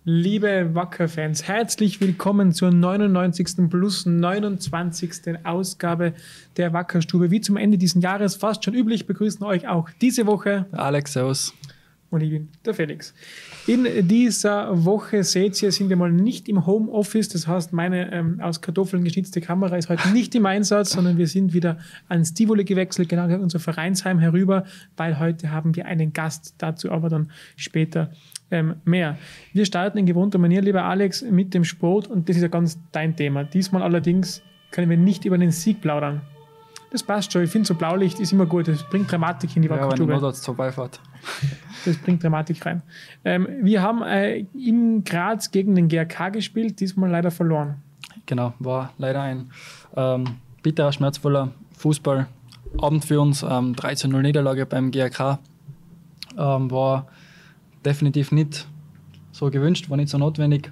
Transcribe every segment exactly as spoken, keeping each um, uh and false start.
Liebe Wacker-Fans, herzlich willkommen zur neunundneunzigsten plus neunundzwanzigsten Ausgabe der Wackerstube. Wie zum Ende dieses Jahres fast schon üblich, begrüßen euch auch diese Woche Alex, servus. Und ich bin der Felix. In dieser Woche seht ihr, sind wir mal nicht im Homeoffice. Das heißt, meine ähm, aus Kartoffeln geschnitzte Kamera ist heute nicht im Einsatz, sondern wir sind wieder ans Tivoli gewechselt, genau in unser Vereinsheim herüber, weil heute haben wir einen Gast. Dazu aber dann später ähm, mehr. Wir starten in gewohnter Manier, lieber Alex, mit dem Sport und das ist ja ganz dein Thema. Diesmal allerdings können wir nicht über den Sieg plaudern. Das passt schon. Ich finde, so Blaulicht ist immer gut. Das bringt Dramatik in die Wackerstube. Ja, wenn zur Beifahrt. Das bringt Dramatik rein. Ähm, wir haben äh, in Graz gegen den G R K gespielt, diesmal leider verloren. Genau, war leider ein ähm, bitterer, schmerzvoller Fußballabend für uns. Ähm, drei zu null Niederlage beim G R K. Ähm, war definitiv nicht so gewünscht, war nicht so notwendig.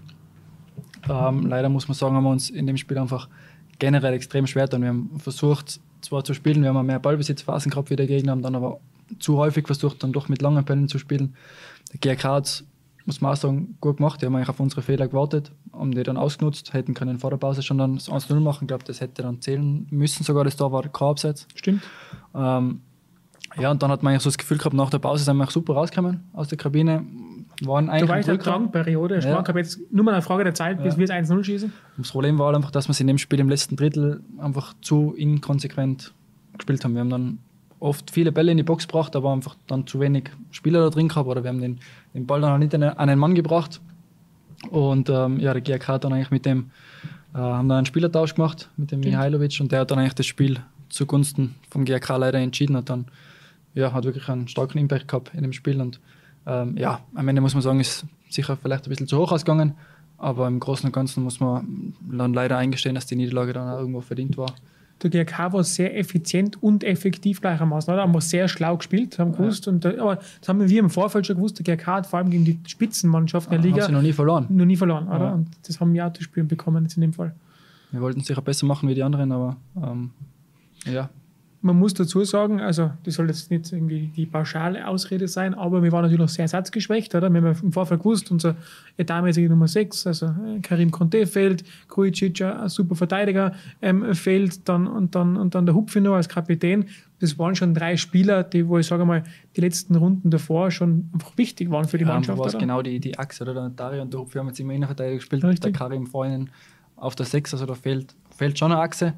Ähm, leider muss man sagen, haben wir uns in dem Spiel einfach generell extrem schwer getan. Wir haben versucht, zwar zu spielen, wir haben mehr Ballbesitzphasen gehabt wie der Gegner, haben dann aber zu häufig versucht, dann doch mit langen Bällen zu spielen. Der G R K hat, muss man auch sagen, gut gemacht. Die haben eigentlich auf unsere Fehler gewartet, haben die dann ausgenutzt, hätten können vor der Pause schon dann das eins zu null machen. Ich glaube, das hätte dann zählen müssen, sogar das Tor war kein Abseits. Stimmt. Ähm, ja, und dann hat man eigentlich so das Gefühl gehabt, nach der Pause sind wir super rausgekommen aus der Kabine. Waren eigentlich da war ich eine Tramperiode. Ich ja. habe jetzt nur mal eine Frage der Zeit, bis ja. wir es eins null schießen. Das Problem war einfach, dass wir es in dem Spiel im letzten Drittel einfach zu inkonsequent gespielt haben. Wir haben dann oft viele Bälle in die Box gebracht, aber einfach dann zu wenig Spieler da drin gehabt oder wir haben den, den Ball dann auch nicht an einen Mann gebracht. Und ähm, ja, der G R K hat dann eigentlich mit dem, äh, haben dann einen Spielertausch gemacht mit dem Mihailovic und der hat dann eigentlich das Spiel zugunsten vom G R K leider entschieden. Hat dann, ja, hat wirklich einen starken Impact gehabt in dem Spiel und ähm, ja, am Ende muss man sagen, ist sicher vielleicht ein bisschen zu hoch ausgegangen, aber im Großen und Ganzen muss man dann leider eingestehen, dass die Niederlage dann auch irgendwo verdient war. Der G R K war sehr effizient und effektiv gleichermaßen, oder? Haben wir sehr schlau gespielt, haben gewusst. Ja. Und, aber das haben wir im Vorfeld schon gewusst, der G R K hat vor allem gegen die Spitzenmannschaft in der Liga haben sie noch nie verloren. Noch nie verloren, oder? Ja. Und das haben wir auch zu spüren bekommen jetzt in dem Fall. Wir wollten es sicher besser machen wie die anderen, aber ähm, ja. Man muss dazu sagen, also das soll jetzt nicht irgendwie die pauschale Ausrede sein, aber wir waren natürlich noch sehr ersatzgeschwächt, oder? Wir haben im Vorfeld gewusst, unser etatmäßige Nummer sechs, also äh, Karim Conte fehlt, Krujicic, ein super Verteidiger, ähm, fehlt, dann, und, dann, und dann der Hupfino als Kapitän. Das waren schon drei Spieler, die, wo ich sage mal, die letzten Runden davor schon einfach wichtig waren für die ja, Mannschaft. War es genau die, die Achse, oder? Der Dario und der Hupfi haben jetzt immer Innenverteidiger gespielt, Richtig. Der Karim vorhin auf der sechs, also da fehlt, fehlt schon eine Achse.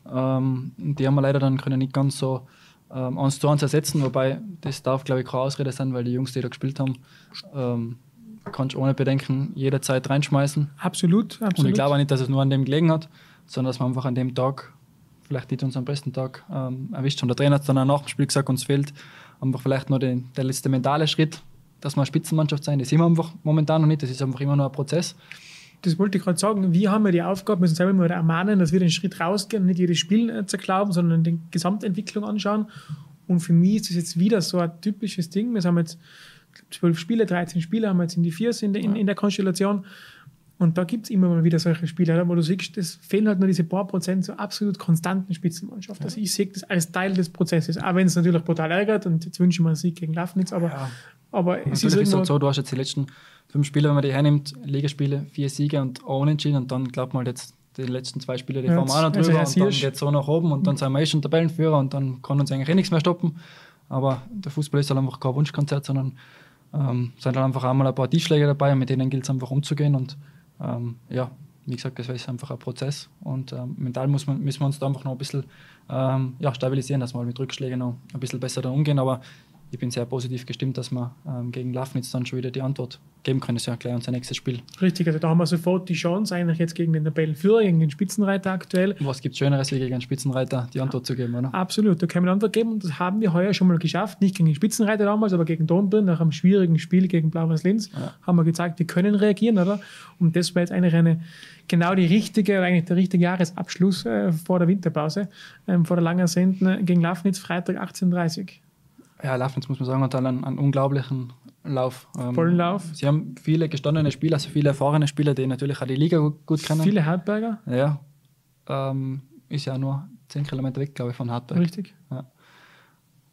Ähm, die haben wir leider dann können nicht ganz so ähm, eins zu eins ersetzen, wobei das darf, glaube ich, keine Ausrede sein, weil die Jungs, die da gespielt haben, ähm, kannst du ohne Bedenken jederzeit reinschmeißen. Absolut, absolut. Und ich glaube auch nicht, dass es nur an dem gelegen hat, sondern dass wir einfach an dem Tag, vielleicht nicht unseren besten Tag, ähm, erwischt haben. Der Trainer hat dann auch nach dem Spiel gesagt, uns fehlt einfach vielleicht nur den, der letzte mentale Schritt, dass wir eine Spitzenmannschaft sein. Das sind wir einfach momentan noch nicht, das ist einfach immer nur ein Prozess. Das wollte ich gerade sagen. Wir haben ja die Aufgabe, müssen selber mal ermahnen, dass wir den Schritt rausgehen und nicht jedes Spiel äh, zerklauben, sondern die Gesamtentwicklung anschauen. Und für mich ist das jetzt wieder so ein typisches Ding. Wir haben jetzt zwölf Spiele, dreizehn Spiele, haben wir jetzt in die Viers in, in, in der Konstellation. Und da gibt es immer mal wieder solche Spiele, wo du siehst, es fehlen halt nur diese paar Prozent zur absolut konstanten Spitzenmannschaft. Ja. Also ich sehe das als Teil des Prozesses, auch wenn es natürlich brutal ärgert und jetzt wünsche ich mir einen Sieg gegen Lafnitz, aber, ja. aber es ist ist halt so, du hast jetzt die letzten fünf Spiele, wenn man die hernimmt, Ligaspiele, vier Siege und auch unentschieden und dann glaubt man halt jetzt die letzten zwei Spiele, die ja, fahren wir auch noch drüber also und dann geht es so nach oben und dann sind wir eh schon Tabellenführer und dann kann uns eigentlich eh nichts mehr stoppen. Aber der Fußball ist halt einfach kein Wunschkonzert, sondern ähm, sind halt einfach einmal ein paar Tiefschläge dabei und mit denen gilt es einfach umzugehen und ähm, ja, wie gesagt, das ist einfach ein Prozess und ähm, mental muss man, müssen wir uns da einfach noch ein bisschen ähm, ja, stabilisieren, dass wir mit Rückschlägen noch ein bisschen besser da umgehen, aber ich bin sehr positiv gestimmt, dass wir ähm, gegen Lafnitz dann schon wieder die Antwort geben können. Das ist ja gleich unser nächstes Spiel. Richtig, also da haben wir sofort die Chance, eigentlich jetzt gegen den Tabellenführer, gegen den Spitzenreiter aktuell. Was gibt es Schöneres, wie gegen einen Spitzenreiter die Antwort zu geben, oder? Absolut, da können wir eine Antwort geben und das haben wir heuer schon mal geschafft. Nicht gegen den Spitzenreiter damals, aber gegen Dornbirn, nach einem schwierigen Spiel gegen Blau-Weiß-Linz, ja. haben wir gezeigt, wir können reagieren, oder? Und das war jetzt eigentlich eine, genau die richtige, eigentlich der richtige Jahresabschluss äh, vor der Winterpause, ähm, vor der langen Senden gegen Lafnitz, Freitag achtzehn Uhr dreißig. Ja, Lafnitz, muss man sagen, hat einen, einen unglaublichen Lauf. Ähm, Vollen Lauf. Sie haben viele gestandene Spieler, also viele erfahrene Spieler, die natürlich auch die Liga gut, gut kennen. Viele Hartberger. Ja. Ähm, ist ja nur zehn Kilometer weg, glaube ich, von Hartberg. Richtig. Ja.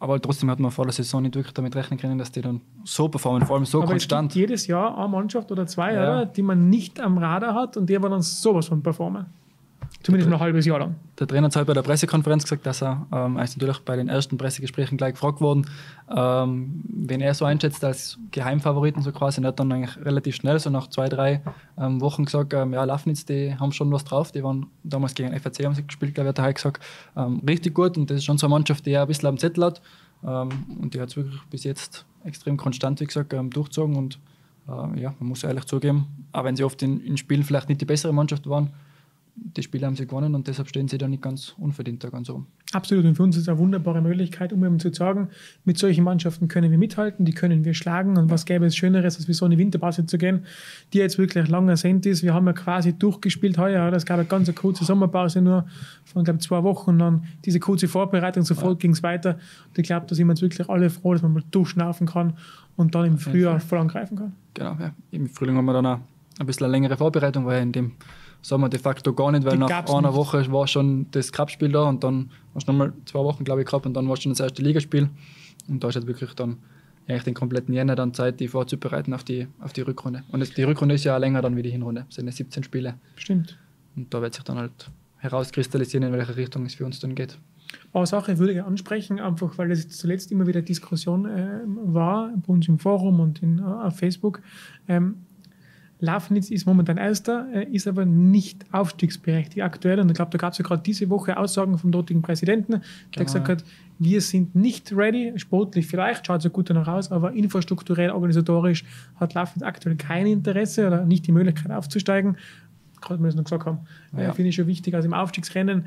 aber trotzdem hat man vor der Saison nicht wirklich damit rechnen können, dass die dann so performen, vor allem so aber konstant. Es gibt jedes Jahr eine Mannschaft oder zwei, Ja. oder, die man nicht am Radar hat und die aber dann sowas von performen. Zumindest noch ein halbes Jahr lang. Der Trainer hat halt bei der Pressekonferenz gesagt, dass er, ähm, er ist natürlich bei den ersten Pressegesprächen gleich gefragt worden, ähm, wen er so einschätzt als Geheimfavoriten, so quasi. Und er hat dann eigentlich relativ schnell, so nach zwei, drei ähm, Wochen gesagt, ähm, ja, Lafnitz, die haben schon was drauf, die waren damals gegen F A C haben sie gespielt, glaube ich, hat er halt gesagt, ähm, richtig gut, und das ist schon so eine Mannschaft, die er ein bisschen am Zettel hat, ähm, und die hat es wirklich bis jetzt extrem konstant, wie gesagt, ähm, durchgezogen, und äh, ja, man muss ehrlich zugeben, auch wenn sie oft in, in Spielen vielleicht nicht die bessere Mannschaft waren, die Spiele haben sie gewonnen, und deshalb stehen sie da nicht ganz unverdient da ganz oben. Absolut, und für uns ist es eine wunderbare Möglichkeit, um eben zu sagen, mit solchen Mannschaften können wir mithalten, die können wir schlagen, und was gäbe es Schöneres, als wie so eine Winterpause zu gehen, die jetzt wirklich lang ersehnt ist. Wir haben ja quasi durchgespielt heuer, es gab eine ganz kurze Sommerpause nur von, glaube ich, zwei Wochen, und dann diese kurze Vorbereitung, sofort ja. ging es weiter, und ich glaube, da sind wir jetzt wirklich alle froh, dass man mal durchschnaufen kann und dann im Frühjahr voll angreifen kann. Genau, ja. Im Frühling haben wir dann auch ein bisschen eine längere Vorbereitung, weil in dem Sommer de facto gar nicht, weil die nach einer nicht. Woche war schon das Cup-Spiel da, und dann hast du nochmal zwei Wochen, glaube ich, gehabt, und dann war schon das erste Ligaspiel, und da ist jetzt wirklich dann eigentlich den kompletten Jänner dann Zeit, die vorzubereiten auf die, auf die Rückrunde. Und das, die Rückrunde ist ja auch länger dann wie die Hinrunde, das sind ja siebzehn Spiele. Stimmt. Und da wird sich dann halt herauskristallisieren, in welche Richtung es für uns dann geht. Eine Sache würde ich ansprechen, einfach weil das zuletzt immer wieder Diskussion äh, war, bei uns im Forum und in, auf Facebook. Ähm, Lafnitz ist momentan Erster, ist aber nicht aufstiegsberechtigt aktuell. Und ich glaube, da gab es ja gerade diese Woche Aussagen vom dortigen Präsidenten, der genau. gesagt hat, wir sind nicht ready, sportlich vielleicht, schaut so gut danach aus, aber infrastrukturell, organisatorisch hat Lafnitz aktuell kein Interesse oder nicht die Möglichkeit aufzusteigen. Gerade, wenn wir das noch gesagt haben, ja. finde ich schon wichtig. Also im Aufstiegsrennen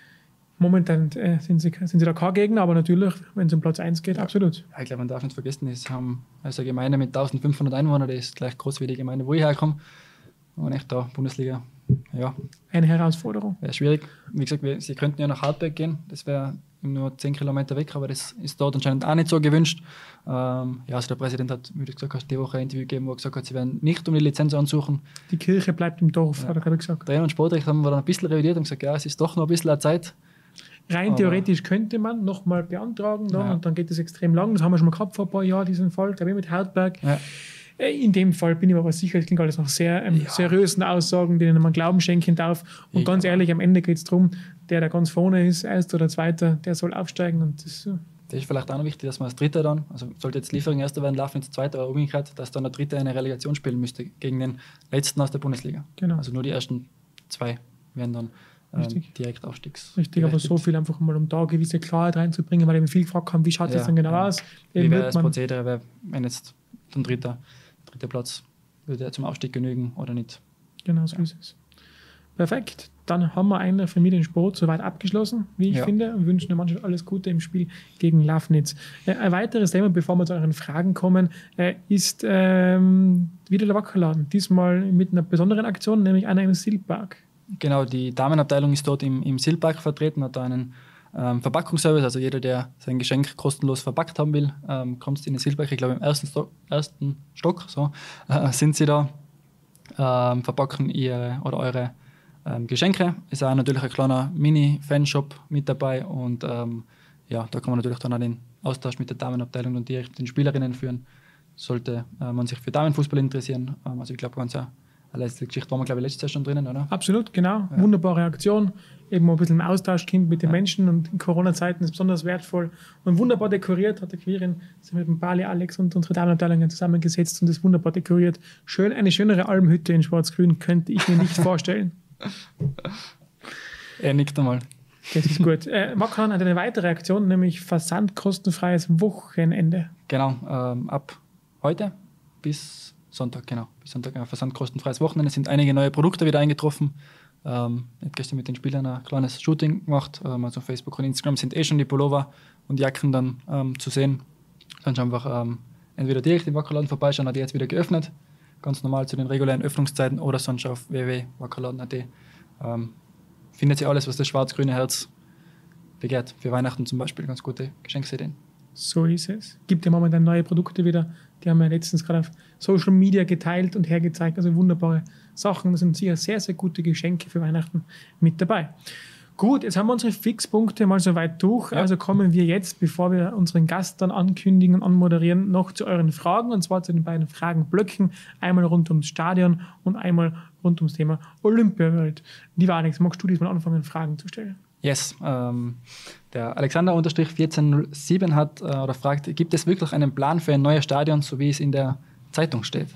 momentan äh, sind, sie, sind sie da kein Gegner, aber natürlich, wenn es um Platz eins geht, absolut. Ja, ich glaube, man darf nicht vergessen, es haben also eine Gemeinde mit eintausendfünfhundert Einwohnern, die ist gleich groß wie die Gemeinde, wo ich herkomme. Und echt da, Bundesliga, ja. Eine Herausforderung. Wäre schwierig. Wie gesagt, wir, sie könnten ja nach Hartberg gehen, das wäre nur zehn Kilometer weg, aber das ist dort anscheinend auch nicht so gewünscht. Ähm, ja, also der Präsident hat, wie du gesagt hast, die Woche ein Interview gegeben, wo er gesagt hat, sie werden nicht um die Lizenz ansuchen. Die Kirche bleibt im Dorf, ja. hat er gerade gesagt. Trainer und Sportrecht haben wir dann ein bisschen revidiert und gesagt, ja, es ist doch noch ein bisschen Zeit. Rein aber theoretisch könnte man nochmal beantragen dann, ja. und dann geht es extrem lang. Das haben wir schon mal gehabt vor ein paar Jahren, diesen Fall, glaube ich, mit Hartberg. Ja. In dem Fall bin ich mir aber sicher, es klingt alles nach sehr ähm, ja. seriösen Aussagen, denen man Glauben schenken darf. Und ich ganz ehrlich, am Ende geht es darum, der, der ganz vorne ist, Erster oder Zweiter, der soll aufsteigen. Und das, ja. das ist vielleicht auch noch wichtig, dass man als Dritter dann, also sollte jetzt Liefering Erster werden, laufen ins Zweite, aber umgekehrt, dass dann der Dritte eine Relegation spielen müsste gegen den Letzten aus der Bundesliga. Genau. Also nur die ersten zwei werden dann ähm, direkt Aufstiegs. Richtig, aber so viel einfach mal, um da gewisse Klarheit reinzubringen, weil wir viel gefragt haben, wie schaut ja, das dann genau ja. aus? Wie wäre das Prozedere, wär, wenn jetzt ein dritter, dritter Platz, würde er zum Aufstieg genügen oder nicht? Genau, so ja. ist es. Perfekt. Dann haben wir einen Familiensport soweit abgeschlossen, wie ich ja. finde, und wünschen der Mannschaft alles Gute im Spiel gegen Lafnitz. Ein weiteres Thema, bevor wir zu euren Fragen kommen, ist ähm, wieder der Wackerladen. Diesmal mit einer besonderen Aktion, nämlich einer im Silpark. Genau, die Damenabteilung ist dort im, im Silpark vertreten, hat da einen ähm, Verpackungsservice, also jeder, der sein Geschenk kostenlos verpackt haben will, ähm, kommt in den Silpark. Ich glaube, im ersten, Sto- ersten Stock so, äh, sind sie da, ähm, verpacken ihre oder eure ähm, Geschenke. Ist auch natürlich ein kleiner Mini-Fanshop mit dabei, und ähm, ja, da kann man natürlich dann auch den Austausch mit der Damenabteilung und direkt den Spielerinnen führen, sollte äh, man sich für Damenfußball interessieren. Ähm, also ich glaube, ganz eine letzte Geschichte waren wir, glaube ich, letztes Jahr schon drinnen, oder? Absolut, genau. Ja. Wunderbare Aktion. Eben ein bisschen im Austausch kind mit den ja. Menschen, und in Corona-Zeiten ist es besonders wertvoll. Und wunderbar dekoriert hat der Quirin sich mit dem Bali Alex und unsere Damenabteilungen zusammengesetzt und das wunderbar dekoriert. Schön, eine schönere Almhütte in Schwarz-Grün könnte ich mir nicht vorstellen. Er nickt einmal. Das ist gut. Äh, Wackerland hat eine weitere Aktion, nämlich versandkostenfreies Wochenende. Genau, ähm, ab heute bis Sonntag, genau. Bis Sonntag ein versandkostenfreies Wochenende. Es sind einige neue Produkte wieder eingetroffen. Ähm, ich habe gestern mit den Spielern ein kleines Shooting gemacht. Ähm, also auf Facebook und Instagram sind eh schon die Pullover und Jacken dann ähm, zu sehen. Kannst einfach ähm, entweder direkt im Wackerladen vorbeischauen, hat die jetzt wieder geöffnet, ganz normal zu den regulären Öffnungszeiten, oder sonst auf w w w punkt wackerladen punkt a t. Ähm, findet ihr alles, was das schwarz-grüne Herz begehrt. Für Weihnachten zum Beispiel ganz gute Geschenksideen. So ist es. Gibt ja momentan neue Produkte wieder. Die haben wir letztens gerade auf Social Media geteilt und hergezeigt. Also wunderbare Sachen. Das sind sicher sehr, sehr gute Geschenke für Weihnachten mit dabei. Gut, jetzt haben wir unsere Fixpunkte mal soweit durch. Ja. Also kommen wir jetzt, bevor wir unseren Gast dann ankündigen und anmoderieren, noch zu euren Fragen. Und zwar zu den beiden Fragenblöcken. Einmal rund ums Stadion und einmal rund ums Thema Olympiawelt. Lieber Alex, magst du diesmal anfangen, Fragen zu stellen? Yes. Ähm, der Alexander vierzehn null sieben hat äh, oder fragt, gibt es wirklich einen Plan für ein neues Stadion, so wie es in der Zeitung steht?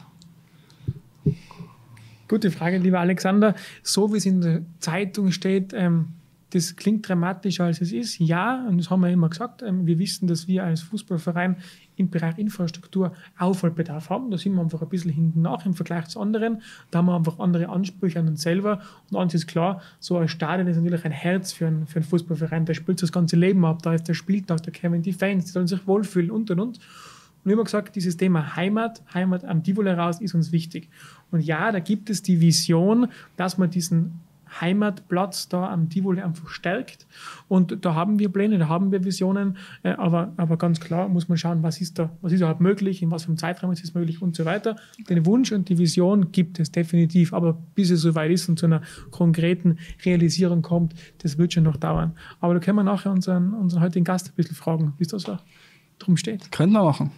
Gute Frage, lieber Alexander. So wie es in der Zeitung steht, ähm, das klingt dramatischer als es ist. Ja, und das haben wir immer gesagt. Ähm, wir wissen, dass wir als Fußballverein im Bereich Infrastruktur Aufholbedarf haben. Da sind wir einfach ein bisschen hinten nach im Vergleich zu anderen. Da haben wir einfach andere Ansprüche an uns selber. Und eins ist klar, so ein Stadion ist natürlich ein Herz für einen, für einen Fußballverein. Der spielt das ganze Leben ab. Da ist der Spieltag, da kommen die Fans, die sollen sich wohlfühlen und und und. Und immer gesagt, dieses Thema Heimat, Heimat am Tivoli raus ist uns wichtig. Und ja, da gibt es die Vision, dass man diesen Heimatplatz da am Tivoli einfach stärkt. Und da haben wir Pläne, da haben wir Visionen. Äh, aber, aber ganz klar muss man schauen, was ist da, was ist überhaupt möglich, in was für einem Zeitraum ist es möglich und so weiter. Den Wunsch und die Vision gibt es definitiv. Aber bis es soweit ist und zu einer konkreten Realisierung kommt, das wird schon noch dauern. Aber da können wir nachher unseren, unseren heutigen Gast ein bisschen fragen, wie es da so drum steht. Könnten wir machen.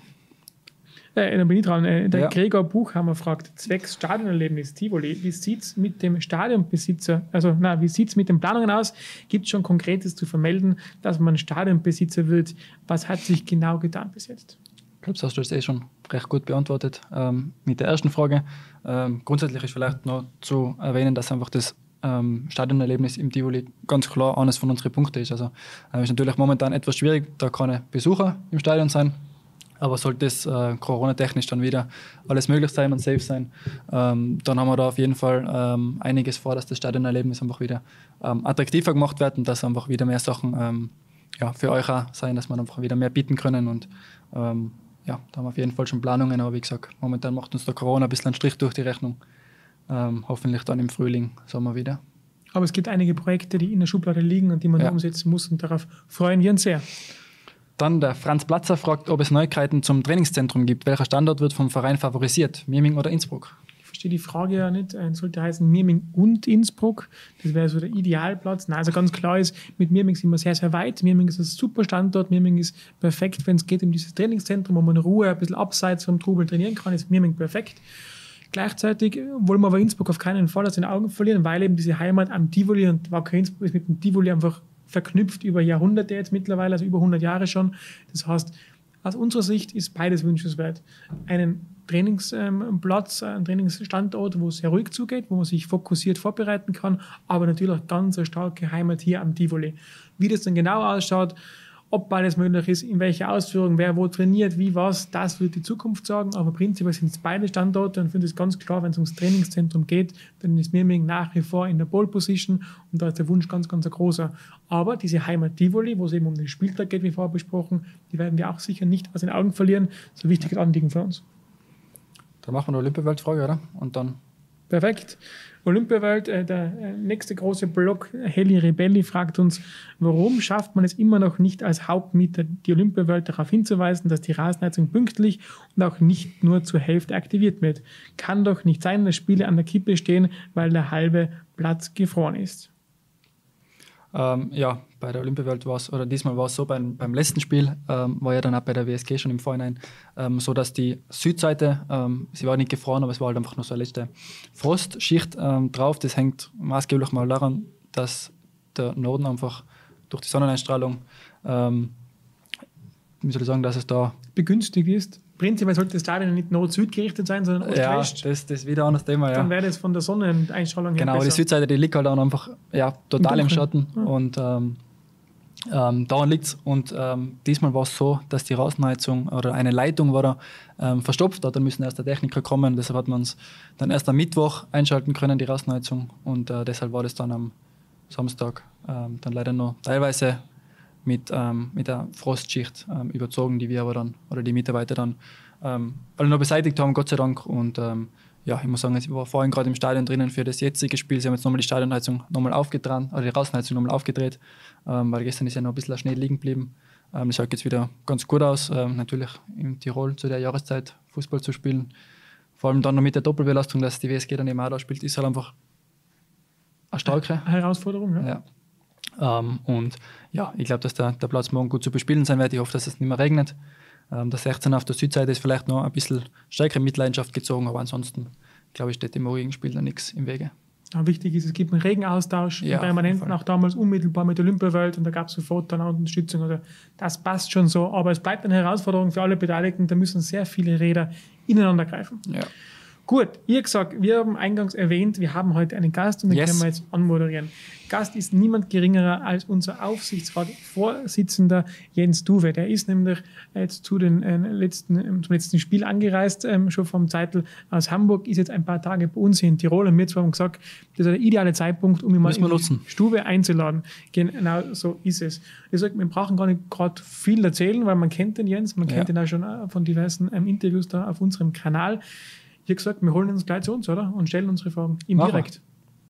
Äh, dann bin ich dran. Äh, der Ja. Gregor Buchhammer fragt, zwecks Stadionerlebnis Tivoli, wie sieht es mit dem Stadionbesitzer, also na, wie sieht es mit den Planungen aus? Gibt es schon Konkretes zu vermelden, dass man Stadionbesitzer wird? Was hat sich genau getan bis jetzt? Ich glaube, das hast du jetzt eh schon recht gut beantwortet ähm, mit der ersten Frage. Ähm, grundsätzlich ist vielleicht noch zu erwähnen, dass einfach das ähm, Stadionerlebnis im Tivoli ganz klar eines von unseren Punkten ist. Also äh, ist natürlich momentan etwas schwierig, da keine Besucher im Stadion sein. Aber sollte es äh, Corona-technisch dann wieder alles möglich sein und safe sein, ähm, dann haben wir da auf jeden Fall ähm, einiges vor, dass das Stadionerlebnis einfach wieder ähm, attraktiver gemacht wird und dass einfach wieder mehr Sachen ähm, ja, für euch auch sein, dass wir einfach wieder mehr bieten können. Und ähm, ja, da haben wir auf jeden Fall schon Planungen, aber wie gesagt, momentan macht uns der Corona ein bisschen einen Strich durch die Rechnung. Ähm, hoffentlich dann im Frühling, Sommer wieder. Aber es gibt einige Projekte, die in der Schublade liegen und die man Ja. noch umsetzen muss und darauf freuen wir uns sehr. Dann der Franz Platzer fragt, ob es Neuigkeiten zum Trainingszentrum gibt. Welcher Standort wird vom Verein favorisiert? Mirming oder Innsbruck? Ich verstehe die Frage ja nicht. Es sollte heißen Mirming und Innsbruck. Das wäre so der Idealplatz. Nein, also ganz klar ist, mit Mirming sind wir sehr, sehr weit. Mirming ist ein super Standort. Mirming ist perfekt, wenn es geht um dieses Trainingszentrum, wo man in Ruhe ein bisschen abseits vom Trubel trainieren kann, ist Mirming perfekt. Gleichzeitig wollen wir aber Innsbruck auf keinen Fall aus den Augen verlieren, weil eben diese Heimat am Tivoli und Wacker Innsbruck ist mit dem Tivoli einfach verknüpft über Jahrhunderte jetzt mittlerweile, also über hundert Jahre schon. Das heißt, aus unserer Sicht ist beides wünschenswert. Einen Trainingsplatz, einen Trainingsstandort, wo es sehr ruhig zugeht, wo man sich fokussiert vorbereiten kann, aber natürlich auch ganz eine starke Heimat hier am Tivoli. Wie das dann genau ausschaut, ob beides möglich ist, in welcher Ausführung, wer wo trainiert, wie was, das wird die Zukunft sagen. Aber prinzipiell sind es beide Standorte und ich finde es ganz klar, wenn es ums Trainingszentrum geht, dann ist Mirming nach wie vor in der Pole Position und da ist der Wunsch ganz, ganz ein großer. Aber diese Heimat Tivoli, wo es eben um den Spieltag geht, wie vorher besprochen, die werden wir auch sicher nicht aus den Augen verlieren. So ein wichtiges Anliegen für uns. Dann machen wir eine Olympiawelt-Frage, oder? Und dann Perfekt. Olympiawelt, äh, der äh, nächste große Block, Heli Rebelli, fragt uns, warum schafft man es immer noch nicht als Hauptmieter, die Olympiawelt darauf hinzuweisen, dass die Rasenheizung pünktlich und auch nicht nur zur Hälfte aktiviert wird? Kann doch nicht sein, dass Spiele an der Kippe stehen, weil der halbe Platz gefroren ist. Ähm, ja, bei der Olympiawelt war es, oder diesmal war es so, beim, beim letzten Spiel ähm, war ja dann auch bei der W S G schon im Vorhinein ähm, so, dass die Südseite, ähm, sie war nicht gefroren, aber es war halt einfach nur so eine letzte Frostschicht ähm, drauf. Das hängt maßgeblich mal daran, dass der Norden einfach durch die Sonneneinstrahlung, ähm, wie soll ich sagen, dass es da Begünstigt ist. Prinzipiell sollte das Stadion nicht Nord-Süd gerichtet sein, sondern ja, Ost-West. das, das ist wieder ein anderes Thema, ja. Dann wäre das von der Sonneneinstrahlung her Genau, besser. die Südseite, die liegt halt dann einfach ja, total Im im Dunkeln. Schatten. Ja. Und ähm, ähm, daran liegt es. Und ähm, diesmal war es so, dass die Rasenheizung oder eine Leitung war da ähm, verstopft. Da müssen erst der Techniker kommen. Deshalb hat man es dann erst am Mittwoch einschalten können, die Rasenheizung. Und äh, deshalb war das dann am Samstag ähm, dann leider noch teilweise mit, ähm, mit der Frostschicht ähm, überzogen, die wir aber dann, oder die Mitarbeiter dann ähm, alle noch beseitigt haben, Gott sei Dank. Und ähm, ja, ich muss sagen, ich war vorhin gerade im Stadion drinnen für das jetzige Spiel. Sie haben jetzt nochmal die Stadionheizung nochmal aufgetragen, oder die Rasenheizung nochmal aufgedreht, ähm, weil gestern ist ja noch ein bisschen Schnee liegen geblieben. Ähm, das schaut jetzt wieder ganz gut aus. Ähm, natürlich in Tirol zu der Jahreszeit Fußball zu spielen. Vor allem dann noch mit der Doppelbelastung, dass die W S G dann eben auch da spielt, ist halt einfach eine starke Herausforderung, ja. ja. Ähm, und ja, ich glaube, dass der, der Platz morgen gut zu bespielen sein wird. Ich hoffe, dass es nicht mehr regnet. Ähm, der sechzehn auf der Südseite ist vielleicht noch ein bisschen stärkere Mitleidenschaft gezogen, aber ansonsten, glaube ich, steht dem morgigen Spiel da nichts im Wege. Ja, wichtig ist, es gibt einen Regenaustausch, Ja, permanenten, auch damals unmittelbar mit der Olympiawelt, und da gab es sofort dann auch Unterstützung. Also das passt schon so, aber es bleibt eine Herausforderung für alle Beteiligten, da müssen sehr viele Räder ineinander greifen. Ja. Gut, ihr gesagt, wir haben eingangs erwähnt, wir haben heute einen Gast und den Yes. können wir jetzt anmoderieren. Gast ist niemand geringerer als unser Aufsichtsratsvorsitzender Jens Duwe. Der ist nämlich jetzt zu den, äh, letzten, äh, zum letzten Spiel angereist, ähm, schon vom Zeitl aus Hamburg, ist jetzt ein paar Tage bei uns hier in Tirol, und wir zwei haben gesagt, das ist der ideale Zeitpunkt, um ihn mal Müssen wir in nutzen. die Stube einzuladen. Genau so ist es. Ich sage, wir brauchen gar nicht gerade viel erzählen, weil man kennt den Jens, man kennt Ja. ihn auch schon äh, von diversen ähm, Interviews da auf unserem Kanal. Ich habe gesagt, wir holen uns gleich zu uns, oder? Und stellen unsere Fragen ihm Machen wir. direkt.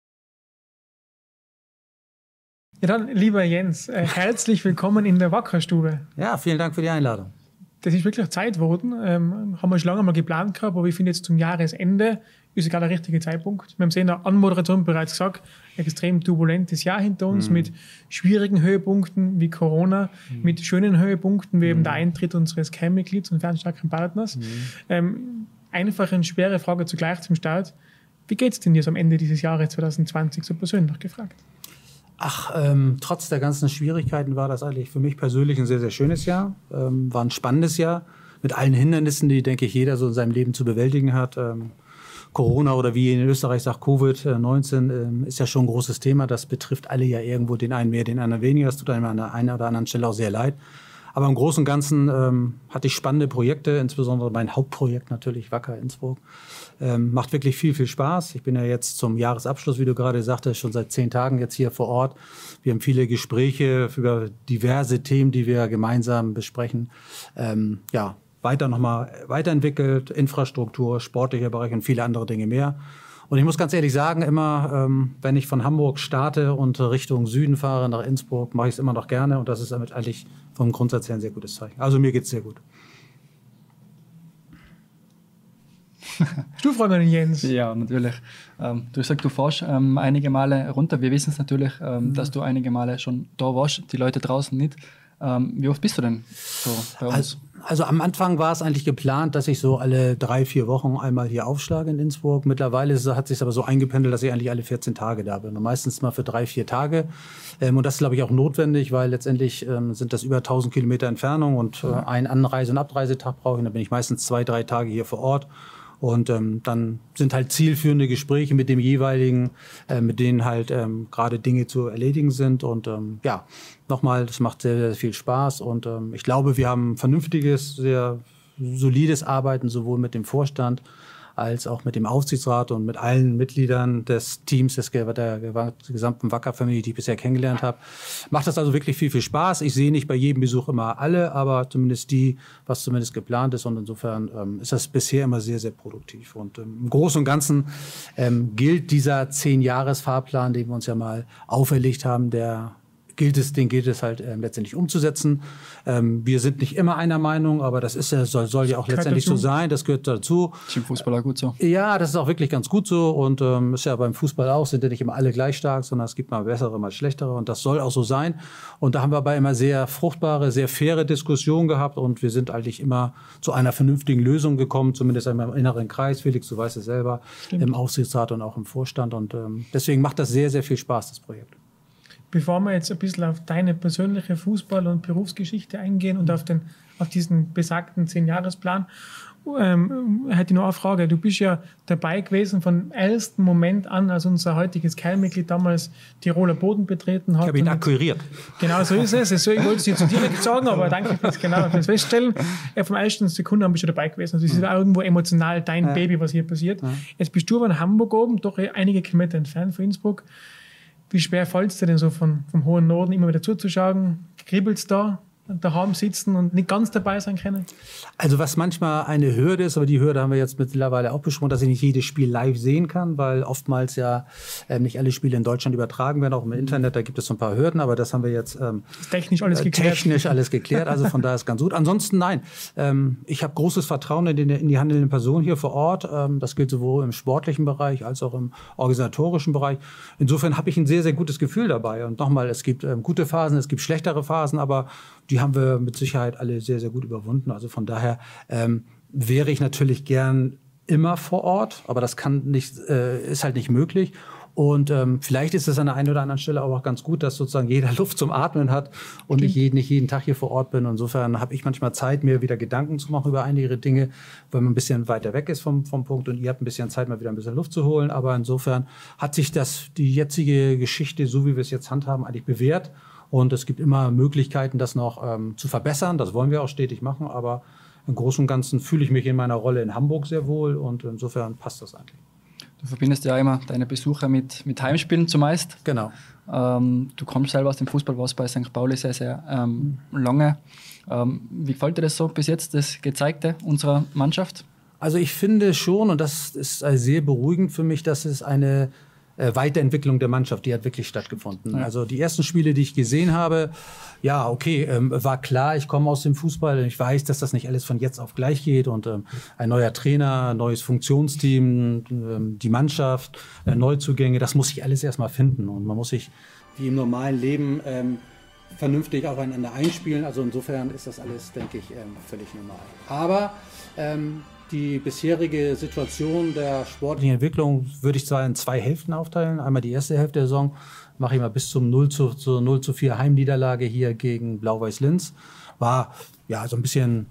Ja, dann, lieber Jens, äh, herzlich willkommen in der Wackerstube. Ja, vielen Dank für die Einladung. Das ist wirklich Zeit geworden. Ähm, haben wir schon lange mal geplant gehabt, aber ich finde jetzt zum Jahresende ist gerade der richtige Zeitpunkt. Wir haben es in der Anmoderation bereits gesagt, ein extrem turbulentes Jahr hinter uns, mhm. mit schwierigen Höhepunkten wie Corona, mhm. mit schönen Höhepunkten wie eben mhm. der Eintritt unseres Kernmitglieds und fernstarken Partners. Mhm. Ähm, einfach eine schwere Frage zugleich zum Start. Wie geht es denn jetzt am Ende dieses Jahres zwanzig zwanzig so persönlich gefragt? Ach, ähm, trotz der ganzen Schwierigkeiten war das eigentlich für mich persönlich ein sehr, sehr schönes Jahr. Ähm, war ein spannendes Jahr mit allen Hindernissen, die, denke ich, jeder so in seinem Leben zu bewältigen hat. Ähm, Corona oder wie in Österreich sagt, Covid neunzehn ähm, ist ja schon ein großes Thema. Das betrifft alle ja irgendwo, den einen mehr, den anderen weniger. Das tut einem an der einen oder anderen Stelle auch sehr leid. Aber im Großen und Ganzen ähm, hatte ich spannende Projekte, insbesondere mein Hauptprojekt natürlich, Wacker Innsbruck. Ähm, macht wirklich viel, viel Spaß. Ich bin ja jetzt zum Jahresabschluss, wie du gerade sagtest, schon seit zehn Tagen jetzt hier vor Ort. Wir haben viele Gespräche über diverse Themen, die wir gemeinsam besprechen. Ähm, ja, weiter nochmal weiterentwickelt, Infrastruktur, sportlicher Bereich und viele andere Dinge mehr. Und ich muss ganz ehrlich sagen, immer, ähm, wenn ich von Hamburg starte und Richtung Süden fahre, nach Innsbruck, mache ich es immer noch gerne. Und das ist damit eigentlich vom Grundsatz her ein sehr gutes Zeichen. Also mir geht es sehr gut. Du fragst den Jens. Ja, natürlich. Ähm, du hast gesagt, du fährst ähm, einige Male runter. Wir wissen es natürlich, ähm, mhm. dass du einige Male schon da warst, die Leute draußen nicht. Ähm, wie oft bist du denn so bei uns? Also, also am Anfang war es eigentlich geplant, dass ich so alle drei, vier Wochen einmal hier aufschlage in Innsbruck. Mittlerweile hat es sich aber so eingependelt, dass ich eigentlich alle vierzehn Tage da bin. Und meistens mal für drei, vier Tage. Ähm, und das ist, glaube ich, auch notwendig, weil letztendlich ähm, sind das über tausend Kilometer Entfernung und äh, einen Anreise- und Abreisetag brauche ich. Und dann bin ich meistens zwei, drei Tage hier vor Ort. Und ähm, dann sind halt zielführende Gespräche mit dem jeweiligen, äh, mit denen halt ähm, gerade Dinge zu erledigen sind. Und ähm, ja, nochmal, das macht sehr, sehr viel Spaß. Und ähm, ich glaube, wir haben vernünftiges, sehr solides Arbeiten, sowohl mit dem Vorstand als auch mit dem Aufsichtsrat und mit allen Mitgliedern des Teams, des, der, der gesamten Wacker-Familie, die ich bisher kennengelernt habe. Macht das also wirklich viel, viel Spaß. Ich sehe nicht bei jedem Besuch immer alle, aber zumindest die, was zumindest geplant ist. Und insofern ähm, ist das bisher immer sehr, sehr produktiv. Und ähm, im Großen und Ganzen ähm, gilt dieser zehn-Jahres-Fahrplan, den wir uns ja mal auferlegt haben, der gilt es, den gilt es halt äh, letztendlich umzusetzen. Ähm, wir sind nicht immer einer Meinung, aber das ist ja, soll, soll ja auch letztendlich so sein. Das gehört dazu. Ist im Fußball auch gut so. Ja, das ist auch wirklich ganz gut so. Und ähm, ist ja beim Fußball auch, sind ja nicht immer alle gleich stark, sondern es gibt mal bessere, mal schlechtere. Und das soll auch so sein. Und da haben wir aber immer sehr fruchtbare, sehr faire Diskussionen gehabt. Und wir sind eigentlich immer zu einer vernünftigen Lösung gekommen, zumindest einmal im inneren Kreis. Felix, du weißt es selber, Stimmt. im Aufsichtsrat und auch im Vorstand. Und ähm, deswegen macht das sehr, sehr viel Spaß, das Projekt. Bevor wir jetzt ein bisschen auf deine persönliche Fußball- und Berufsgeschichte eingehen und auf, den, auf diesen besagten zehn-Jahres-Plan, ähm, hätte ich noch eine Frage. Du bist ja dabei gewesen von ersten Moment an, als unser heutiges Keilmitglied damals Tiroler Boden betreten hat. Ich habe ihn akquiriert. Genau so ist es. Ich wollte es jetzt zu direkt sagen, aber danke fürs genau fürs Feststellen. Ja, vom ersten Sekunde an bist du dabei gewesen. Also es ist ja. irgendwo emotional dein ja. Baby, was hier passiert. Ja. Jetzt bist du aber in Hamburg oben, doch einige Kilometer entfernt von Innsbruck. Wie schwer fällt es dir denn so von, vom hohen Norden immer wieder zuzuschauen? Kribbelt es da? daheim sitzen und nicht ganz dabei sein können? Also was manchmal eine Hürde ist, aber die Hürde haben wir jetzt mittlerweile auch besprochen, dass ich nicht jedes Spiel live sehen kann, weil oftmals ja äh, nicht alle Spiele in Deutschland übertragen werden, auch im Internet, da gibt es so ein paar Hürden, aber das haben wir jetzt ähm, technisch alles geklärt. Technisch alles geklärt, also von daher ist ganz gut. Ansonsten nein, ähm, ich habe großes Vertrauen in, den, in die handelnden Personen hier vor Ort. Ähm, das gilt sowohl im sportlichen Bereich als auch im organisatorischen Bereich. Insofern habe ich ein sehr, sehr gutes Gefühl dabei. Und nochmal, es gibt ähm, gute Phasen, es gibt schlechtere Phasen, aber die haben wir mit Sicherheit alle sehr, sehr gut überwunden. Also von daher ähm, wäre ich natürlich gern immer vor Ort, aber das kann nicht, äh, ist halt nicht möglich. Und ähm, vielleicht ist es an der einen oder anderen Stelle auch ganz gut, dass sozusagen jeder Luft zum Atmen hat und ich jeden, nicht jeden Tag hier vor Ort bin. Insofern habe ich manchmal Zeit, mir wieder Gedanken zu machen über einige Dinge, weil man ein bisschen weiter weg ist vom, vom Punkt und ihr habt ein bisschen Zeit, mal wieder ein bisschen Luft zu holen. Aber insofern hat sich das, die jetzige Geschichte, so wie wir es jetzt handhaben, eigentlich bewährt. Und es gibt immer Möglichkeiten, das noch ähm, zu verbessern. Das wollen wir auch stetig machen. Aber im Großen und Ganzen fühle ich mich in meiner Rolle in Hamburg sehr wohl. Und insofern passt das eigentlich. Du verbindest ja immer deine Besucher mit, mit Heimspielen zumeist. Genau. Ähm, du kommst selber aus dem Fußball, warst bei Sankt Pauli sehr, sehr ähm, lange. Ähm, wie gefällt dir das so bis jetzt, das Gezeigte unserer Mannschaft? Also ich finde schon, und das ist sehr beruhigend für mich, dass es eine äh, Weiterentwicklung der Mannschaft, die hat wirklich stattgefunden. Ja. Also die ersten Spiele, die ich gesehen habe, ja, okay, ähm, war klar, ich komme aus dem Fußball und ich weiß, dass das nicht alles von jetzt auf gleich geht und ähm, ein neuer Trainer, ein neues Funktionsteam, ähm, die Mannschaft, äh, Neuzugänge, das muss ich alles erstmal finden und man muss sich wie im normalen Leben ähm, vernünftig aufeinander einspielen. Also insofern ist das alles, denke ich, ähm, völlig normal. Aber ähm, die bisherige Situation der sportlichen Entwicklung würde ich zwar in zwei Hälften aufteilen. Einmal die erste Hälfte der Saison mache ich mal bis zum null zu vier Heimniederlage hier gegen Blau-Weiß-Linz. War ja so ein bisschen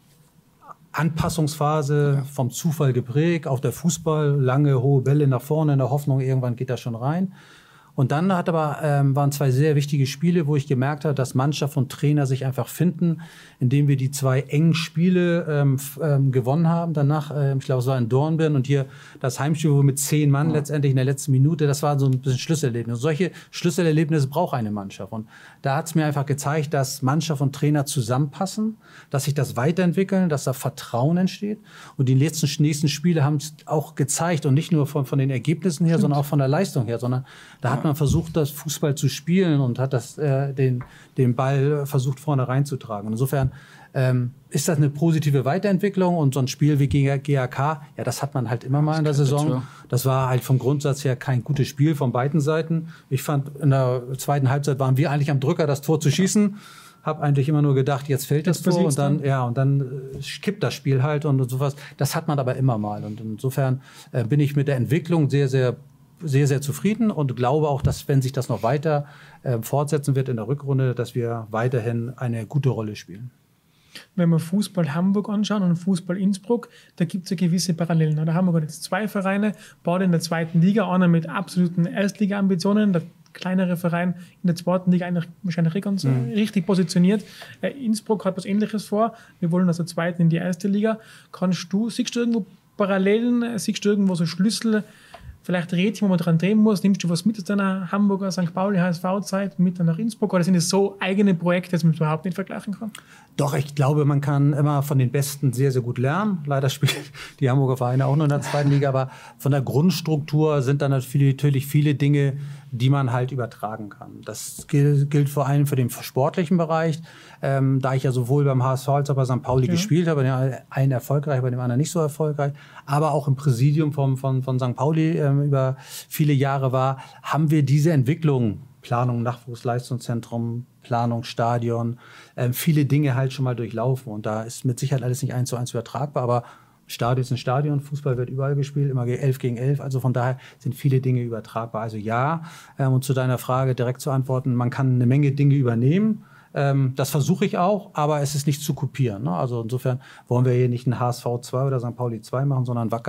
Anpassungsphase, vom Zufall geprägt, auch der Fußball, lange hohe Bälle nach vorne in der Hoffnung, irgendwann geht das schon rein. Und dann hat aber, ähm, waren zwei sehr wichtige Spiele, wo ich gemerkt habe, dass Mannschaft und Trainer sich einfach finden, indem wir die zwei engen Spiele ähm, ähm, gewonnen haben. Danach, ähm, ich glaube, es war in Dornbirn und hier das Heimspiel wo mit zehn Mann ja. letztendlich in der letzten Minute. Das war so ein bisschen Schlüsselerlebnis. Und solche Schlüsselerlebnisse braucht eine Mannschaft. Und da hat es mir einfach gezeigt, dass Mannschaft und Trainer zusammenpassen, dass sich das weiterentwickeln, dass da Vertrauen entsteht. Und die letzten nächsten Spiele haben es auch gezeigt und nicht nur von, von den Ergebnissen her, Stimmt. sondern auch von der Leistung her, sondern da hat man versucht, das Fußball zu spielen und hat das, äh, den, den Ball versucht, vorne reinzutragen. Und insofern ähm, ist das eine positive Weiterentwicklung und so ein Spiel wie gegen G A K, ja, das hat man halt immer mal in der Saison. Dazu. Das war halt vom Grundsatz her kein gutes Spiel von beiden Seiten. Ich fand, in der zweiten Halbzeit waren wir eigentlich am Drücker, das Tor zu schießen. Hab eigentlich immer nur gedacht, jetzt fällt das Tor und dann, ja, und dann äh, kippt das Spiel halt und, und sowas. Das hat man aber immer mal. Und insofern äh, bin ich mit der Entwicklung sehr, sehr sehr, sehr zufrieden und glaube auch, dass, wenn sich das noch weiter äh, fortsetzen wird in der Rückrunde, dass wir weiterhin eine gute Rolle spielen. Wenn wir Fußball Hamburg anschauen und Fußball Innsbruck, da gibt es ja gewisse Parallelen. Da haben wir jetzt zwei Vereine, beide in der zweiten Liga, einer mit absoluten Erstliga-Ambitionen, der kleinere Verein in der zweiten Liga eigentlich wahrscheinlich ganz mhm. richtig positioniert. Äh, Innsbruck hat was Ähnliches vor. Wir wollen aus der zweiten in die erste Liga. Kannst du, siehst du irgendwo Parallelen, siehst du irgendwo so Schlüssel, vielleicht Rädchen, wo man dran drehen muss? Nimmst du was mit aus deiner Hamburger Sankt Pauli H S V-Zeit mit nach Innsbruck? Oder sind es so eigene Projekte, dass man es überhaupt nicht vergleichen kann? Doch, ich glaube, man kann immer von den Besten sehr, sehr gut lernen. Leider spielen die Hamburger Vereine auch nur in der zweiten Liga, aber von der Grundstruktur sind dann natürlich viele Dinge, die man halt übertragen kann. Das gilt vor allem für den sportlichen Bereich. Ähm, da ich ja sowohl beim H S V als auch bei Sankt Pauli ja. gespielt habe, bei dem einen erfolgreich, bei dem anderen nicht so erfolgreich, aber auch im Präsidium von, von, von Sankt Pauli ähm, über viele Jahre war, haben wir diese Entwicklung, Planung, Nachwuchsleistungszentrum, Planung, Stadion, äh, viele Dinge halt schon mal durchlaufen. Und da ist mit Sicherheit alles nicht eins zu eins übertragbar, aber Stadion ist ein Stadion, Fußball wird überall gespielt, immer elf gegen elf, also von daher sind viele Dinge übertragbar. Also ja, ähm, und zu deiner Frage direkt zu antworten, man kann eine Menge Dinge übernehmen, ähm, das versuche ich auch, aber es ist nicht zu kopieren. Ne? Also insofern wollen wir hier nicht ein H S V zwei oder Sankt Pauli zwei machen, sondern Wacker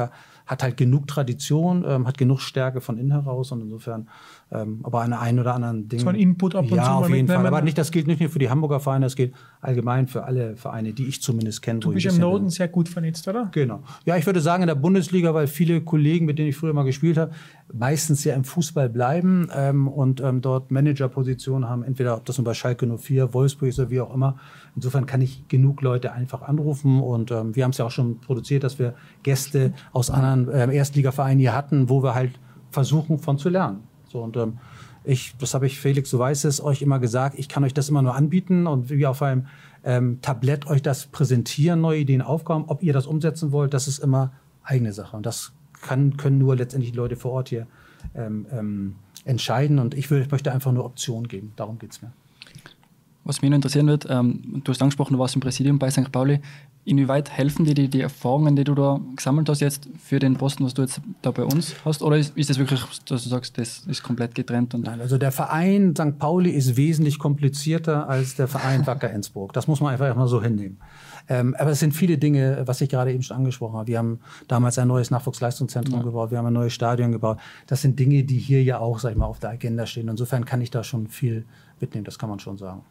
hat halt genug Tradition, ähm, hat genug Stärke von innen heraus und insofern, ähm, aber an einen oder anderen Dingen. So ein Input ab und ja, zu auf mal jeden Fall. mitnehmen. Aber nicht, das gilt nicht nur für die Hamburger Vereine, das gilt allgemein für alle Vereine, die ich zumindest kenne. Du bist im Norden sehr gut vernetzt, oder? Genau. Ja, ich würde sagen in der Bundesliga, weil viele Kollegen, mit denen ich früher mal gespielt habe, meistens ja im Fußball bleiben ähm, und ähm, dort Managerpositionen haben, entweder ob das nun bei Schalke null vier, Wolfsburg ist oder wie auch immer. Insofern kann ich genug Leute einfach anrufen und ähm, wir haben es ja auch schon produziert, dass wir Gäste aus anderen ähm, Erstligavereinen hier hatten, wo wir halt versuchen von zu lernen. So, und ähm, ich, das habe ich, Felix, du weißt es, euch immer gesagt, ich kann euch das immer nur anbieten und wie auf einem ähm, Tablett euch das präsentieren, neue Ideen, Aufgaben. Ob ihr das umsetzen wollt, das ist immer eigene Sache. Und das kann, können nur letztendlich die Leute vor Ort hier ähm, ähm, entscheiden. Und ich, will, ich möchte einfach nur Optionen geben. Darum geht es mir. Was mich noch interessieren wird, ähm, du hast angesprochen, du warst im Präsidium bei Sankt Pauli. Inwieweit helfen dir die, die Erfahrungen, die du da gesammelt hast, jetzt für den Posten, was du jetzt da bei uns hast? Oder ist, ist das wirklich, dass du sagst, das ist komplett getrennt? Und Nein, also der Verein Sankt Pauli ist wesentlich komplizierter als der Verein Wacker Innsbruck. Das muss man einfach mal so hinnehmen. Ähm, aber es sind viele Dinge, was ich gerade eben schon angesprochen habe. Wir haben damals ein neues Nachwuchsleistungszentrum ja. gebaut, wir haben ein neues Stadion gebaut. Das sind Dinge, die hier ja auch, sag ich mal, auf der Agenda stehen. Insofern kann ich da schon viel mitnehmen, das kann man schon sagen.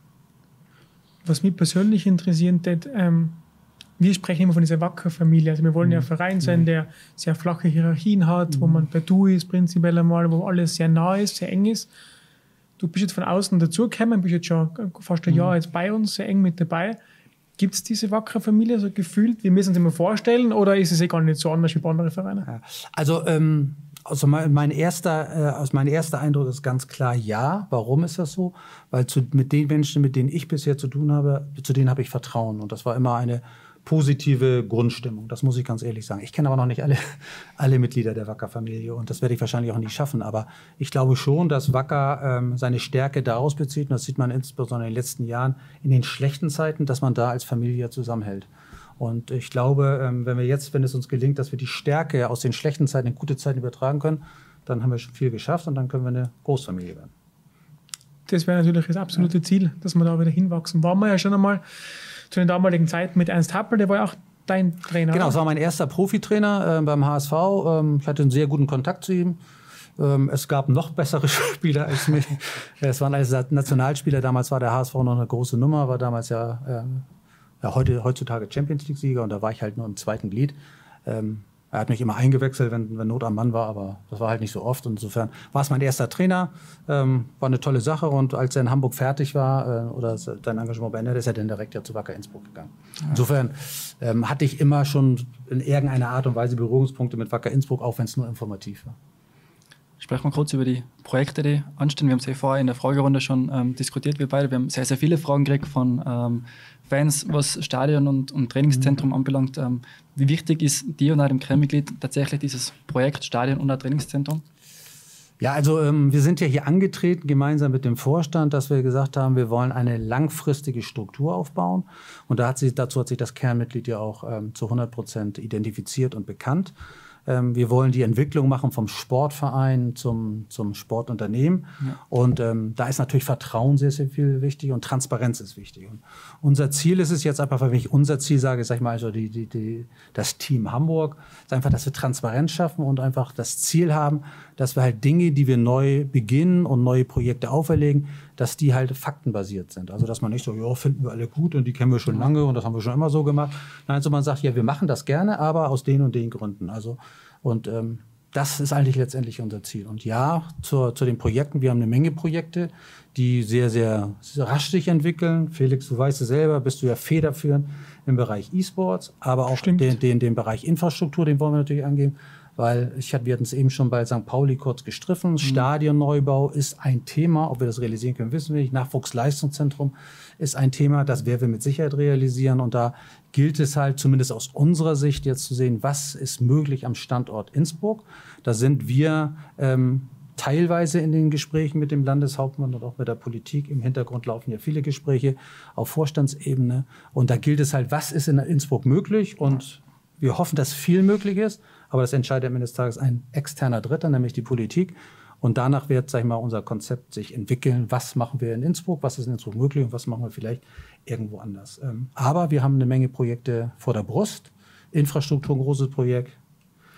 Was mich persönlich interessiert, das, ähm, wir sprechen immer von dieser Wacker-Familie. Also wir wollen ja ein Verein sein, der sehr flache Hierarchien hat, mhm. wo man per Du ist, prinzipiell einmal, wo alles sehr nah ist, sehr eng ist. Du bist jetzt von außen dazugekommen, bist jetzt schon fast ein mhm. Jahr jetzt bei uns, sehr eng mit dabei. Gibt es diese Wacker-Familie so gefühlt? Wir müssen uns immer vorstellen, oder ist es eh gar nicht so anders wie bei anderen Vereinen? Ja. Also, ähm, also mein, mein, erster, äh, also mein erster Eindruck ist ganz klar ja. Warum ist das so? Weil zu, mit den Menschen, mit denen ich bisher zu tun habe, zu denen habe ich Vertrauen. Und das war immer eine positive Grundstimmung, das muss ich ganz ehrlich sagen. Ich kenne aber noch nicht alle, alle Mitglieder der Wacker-Familie und das werde ich wahrscheinlich auch nicht schaffen. Aber ich glaube schon, dass Wacker ähm, seine Stärke daraus bezieht, und das sieht man insbesondere in den letzten Jahren, in den schlechten Zeiten, dass man da als Familie zusammenhält. Und ich glaube, ähm, wenn wir jetzt, wenn es uns gelingt, dass wir die Stärke aus den schlechten Zeiten in gute Zeiten übertragen können, dann haben wir schon viel geschafft und dann können wir eine Großfamilie werden. Das wäre natürlich das absolute Ziel, dass wir da wieder hinwachsen. Waren wir ja schon einmal zu den damaligen Zeiten mit Ernst Happel, der war ja auch dein Trainer. Genau, das war mein erster Profitrainer äh, beim H S V. Ähm, ich hatte einen sehr guten Kontakt zu ihm. Ähm, es gab noch bessere Spieler als mich. Es waren alles Nationalspieler. Damals war der H S V noch eine große Nummer, war damals ja, äh, ja heute, heutzutage Champions League-Sieger und da war ich halt nur im zweiten Glied. Ähm, Er hat mich immer eingewechselt, wenn, wenn Not am Mann war, aber das war halt nicht so oft. Und insofern war es mein erster Trainer, ähm, war eine tolle Sache. Und als er in Hamburg fertig war äh, oder sein Engagement beendet, ist er dann direkt ja zu Wacker Innsbruck gegangen. Insofern ähm, hatte ich immer schon in irgendeiner Art und Weise Berührungspunkte mit Wacker Innsbruck, auch wenn es nur informativ war. Sprechen wir kurz über die Projekte, die anstehen. Wir haben es ja vorher in der Fragerunde schon ähm, diskutiert, wir beide. Wir haben sehr, sehr viele Fragen gekriegt von ähm, Fans, was Stadion und, und Trainingszentrum mhm. anbelangt. Ähm, wie wichtig ist dir und eurem Kernmitglied tatsächlich dieses Projekt Stadion und ein Trainingszentrum? Ja, also ähm, wir sind ja hier angetreten, gemeinsam mit dem Vorstand, dass wir gesagt haben, wir wollen eine langfristige Struktur aufbauen. Und da hat sich, dazu hat sich das Kernmitglied ja auch ähm, zu hundert Prozent identifiziert und bekannt. Ähm, wir wollen die Entwicklung machen vom Sportverein zum, zum Sportunternehmen. Ja. Und ähm, da ist natürlich Vertrauen sehr, sehr viel wichtig und Transparenz ist wichtig. Und unser Ziel ist es jetzt einfach, wenn ich unser Ziel sage, sag ich mal, also die, die, die, das Team Hamburg, ist einfach, dass wir Transparenz schaffen und einfach das Ziel haben, dass wir halt Dinge, die wir neu beginnen und neue Projekte auferlegen, dass die halt faktenbasiert sind. Also dass man nicht so, ja, finden wir alle gut und die kennen wir schon lange und das haben wir schon immer so gemacht. Nein, so man sagt, ja, wir machen das gerne, aber aus den und den Gründen. Also und ähm, das ist eigentlich letztendlich unser Ziel. Und ja, zur, zu den Projekten, wir haben eine Menge Projekte, die sehr, sehr, sehr rasch sich entwickeln. Felix, du weißt es selber, bist du ja federführend im Bereich E-Sports, aber auch den, den, den Bereich Infrastruktur, den wollen wir natürlich angehen. Weil ich hatte, wir hatten es eben schon bei Sankt Pauli kurz gestriffen. Mhm. Stadionneubau ist ein Thema. Ob wir das realisieren können, wissen wir nicht. Nachwuchsleistungszentrum ist ein Thema. Das werden wir mit Sicherheit realisieren. Und da gilt es halt, zumindest aus unserer Sicht, jetzt zu sehen, was ist möglich am Standort Innsbruck. Da sind wir ähm, teilweise in den Gesprächen mit dem Landeshauptmann und auch mit der Politik. Im Hintergrund laufen ja viele Gespräche auf Vorstandsebene. Und da gilt es halt, was ist in Innsbruck möglich. Und wir hoffen, dass viel möglich ist. Aber das entscheidet am Ende des Tages ein externer Dritter, nämlich die Politik. Und danach wird, sag ich mal, unser Konzept sich entwickeln. Was machen wir in Innsbruck? Was ist in Innsbruck möglich? Und was machen wir vielleicht irgendwo anders? Aber wir haben eine Menge Projekte vor der Brust. Infrastruktur, ein großes Projekt.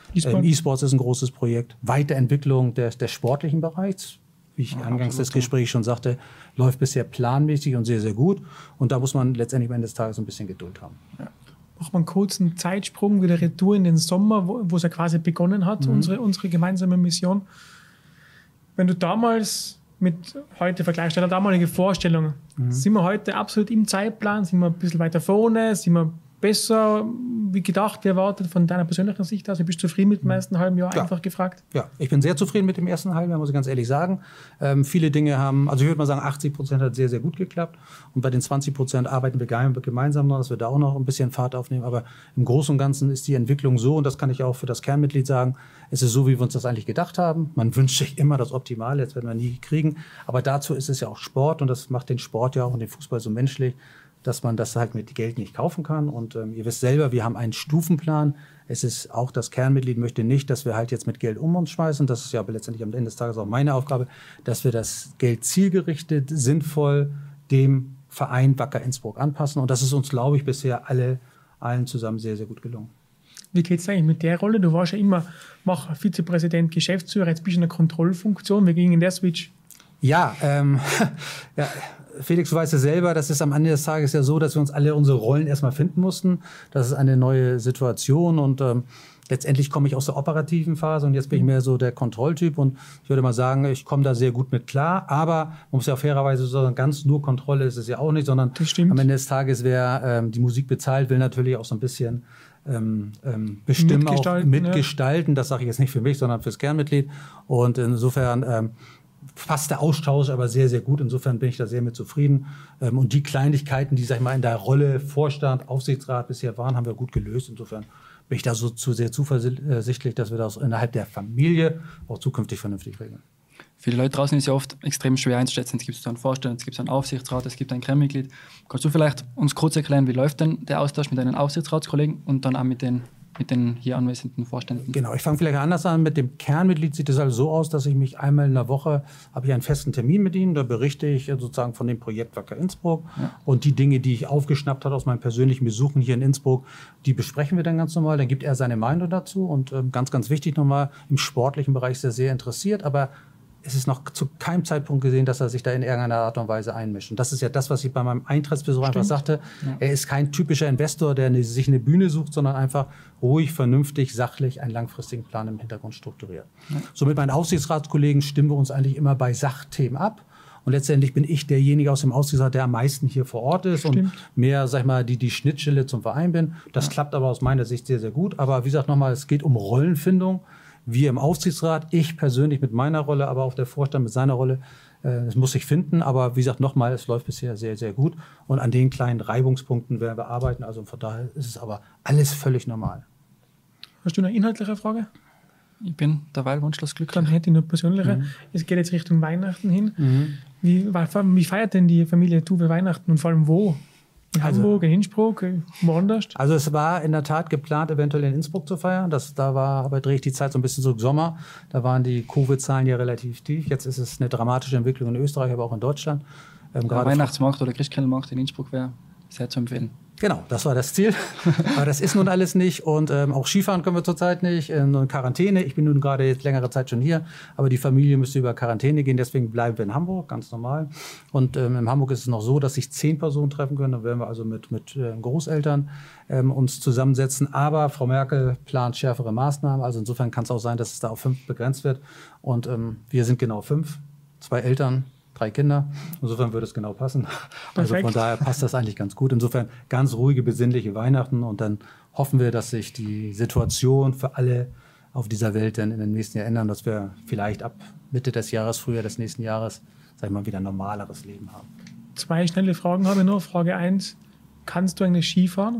E-Sport. Ähm, E-Sports ist ein großes Projekt. Weiterentwicklung des, des sportlichen Bereichs, wie ich ja, angangs des Gesprächs schon sagte, läuft bisher planmäßig und sehr, sehr gut. Und da muss man letztendlich am Ende des Tages ein bisschen Geduld haben. Ja. Machen wir einen kurzen Zeitsprung, wieder Retour in den Sommer, wo, wo es ja quasi begonnen hat, mhm. unsere, unsere gemeinsame Mission. Wenn du damals mit heute vergleichst, deine damalige Vorstellung, mhm. sind wir heute absolut im Zeitplan, sind wir ein bisschen weiter vorne, sind wir besser, wie gedacht, wie erwartet, von deiner persönlichen Sicht aus? Bist du zufrieden mit dem ersten halben Jahr, ja. einfach gefragt? Ja, ich bin sehr zufrieden mit dem ersten halben Jahr, muss ich ganz ehrlich sagen. Ähm, viele Dinge haben, also ich würde mal sagen, achtzig Prozent hat sehr, sehr gut geklappt. Und bei den zwanzig Prozent arbeiten wir gemeinsam noch, dass wir da auch noch ein bisschen Fahrt aufnehmen. Aber im Großen und Ganzen ist die Entwicklung so, und das kann ich auch für das Kernmitglied sagen, es ist so, wie wir uns das eigentlich gedacht haben. Man wünscht sich immer das Optimale, jetzt werden wir nie kriegen. Aber dazu ist es ja auch Sport, und das macht den Sport ja auch und den Fußball so menschlich, dass man das halt mit Geld nicht kaufen kann. Und ähm, ihr wisst selber, wir haben einen Stufenplan. Es ist auch, das Kernmitglied möchte nicht, dass wir halt jetzt mit Geld um uns schmeißen. Das ist ja aber letztendlich am Ende des Tages auch meine Aufgabe, dass wir das Geld zielgerichtet, sinnvoll dem Verein Wacker Innsbruck anpassen. Und das ist uns, glaube ich, bisher alle, allen zusammen sehr, sehr gut gelungen. Wie geht es eigentlich mit der Rolle? Du warst ja immer, mach Vizepräsident, Geschäftsführer, jetzt bist du in der Kontrollfunktion. Wie ging in der Switch? Ja, ähm, ja, Felix, du weißt ja selber, das ist am Ende des Tages ja so, dass wir uns alle unsere Rollen erstmal finden mussten. Das ist eine neue Situation, und ähm, letztendlich komme ich aus der operativen Phase, und jetzt bin ich mehr so der Kontrolltyp, und ich würde mal sagen, ich komme da sehr gut mit klar, aber man muss ja fairerweise sagen, ganz nur Kontrolle ist es ja auch nicht, sondern am Ende des Tages, wer ähm, die Musik bezahlt, will natürlich auch so ein bisschen ähm, ähm, bestimmen, mitgestalten, auch mitgestalten. Ja. Das sage ich jetzt nicht für mich, sondern fürs Kernmitglied, und insofern ähm, fast der Austausch, aber sehr, sehr gut. Insofern bin ich da sehr mit zufrieden. Und die Kleinigkeiten, die, sag ich mal, in der Rolle Vorstand, Aufsichtsrat bisher waren, haben wir gut gelöst. Insofern bin ich da so zu sehr zuversichtlich, dass wir das innerhalb der Familie auch zukünftig vernünftig regeln. Für die Leute draußen ist ja oft extrem schwer einzuschätzen. Es gibt einen Vorstand, es gibt einen Aufsichtsrat, es gibt ein Kernmitglied. Kannst du vielleicht uns kurz erklären, wie läuft denn der Austausch mit deinen Aufsichtsratskollegen und dann auch mit den mit den hier anwesenden Vorständen? Genau, ich fange vielleicht anders an. Mit dem Kernmitglied sieht es also so aus, dass ich mich einmal in der Woche, habe ich einen festen Termin mit ihnen, da berichte ich sozusagen von dem Projekt Wacker Innsbruck, ja. Und die Dinge, die ich aufgeschnappt habe aus meinen persönlichen Besuchen hier in Innsbruck, die besprechen wir dann ganz normal. Dann gibt er seine Meinung dazu, und äh, ganz, ganz wichtig nochmal, im sportlichen Bereich ist er sehr interessiert, aber es ist noch zu keinem Zeitpunkt gesehen, dass er sich da in irgendeiner Art und Weise einmischt. Und das ist ja das, was ich bei meinem Eintrittsbesuch einfach sagte. Ja. Er ist kein typischer Investor, der eine, sich eine Bühne sucht, sondern einfach ruhig, vernünftig, sachlich einen langfristigen Plan im Hintergrund strukturiert. Ja. So mit meinen Aufsichtsratskollegen stimmen wir uns eigentlich immer bei Sachthemen ab. Und letztendlich bin ich derjenige aus dem Aufsichtsrat, der am meisten hier vor Ort ist. Stimmt. Und mehr, sag ich mal, die, die Schnittstelle zum Verein bin. Das ja. klappt aber aus meiner Sicht sehr, sehr gut. Aber wie gesagt, nochmal, es geht um Rollenfindung. Wir im Aufsichtsrat, ich persönlich mit meiner Rolle, aber auch der Vorstand mit seiner Rolle. Äh, das muss ich finden. Aber wie gesagt, nochmal, es läuft bisher sehr, sehr gut. Und an den kleinen Reibungspunkten werden wir arbeiten. Also von daher ist es aber alles völlig normal. Hast du eine inhaltliche Frage? Ich bin derweil wunschlos glücklich. Dann hätte ich noch persönliche. Mhm. Es geht jetzt Richtung Weihnachten hin. Mhm. Wie, wie feiert denn die Familie Tuwe Weihnachten, und vor allem wo? In also, Hamburg, in Innsbruck, woanders? Also es war in der Tat geplant, eventuell in Innsbruck zu feiern. Das, da war, aber drehe ich die Zeit so ein bisschen zurück, Sommer. Da waren die Covid-Zahlen ja relativ tief. Jetzt ist es eine dramatische Entwicklung in Österreich, aber auch in Deutschland. Ähm, der Weihnachtsmarkt oder Christkindlmarkt in Innsbruck wäre sehr zu empfehlen. Genau, das war das Ziel. Aber das ist nun alles nicht. Und ähm, auch Skifahren können wir zurzeit nicht. In Quarantäne. Ich bin nun gerade jetzt längere Zeit schon hier. Aber die Familie müsste über Quarantäne gehen. Deswegen bleiben wir in Hamburg, ganz normal. Und ähm, in Hamburg ist es noch so, dass sich zehn Personen treffen können. Dann werden wir also mit, mit äh, Großeltern ähm, uns zusammensetzen. Aber Frau Merkel plant schärfere Maßnahmen. Also insofern kann es auch sein, dass es da auf fünf begrenzt wird. Und ähm, wir sind genau fünf. Zwei Eltern, drei Kinder. Insofern würde es genau passen. Also von daher passt das eigentlich ganz gut. Insofern ganz ruhige, besinnliche Weihnachten. Und dann hoffen wir, dass sich die Situation für alle auf dieser Welt dann in den nächsten Jahren ändern, dass wir vielleicht ab Mitte des Jahres, Frühjahr des nächsten Jahres, sag ich mal, wieder ein normaleres Leben haben. Zwei schnelle Fragen habe ich noch. Frage eins. Kannst du eigentlich Skifahren?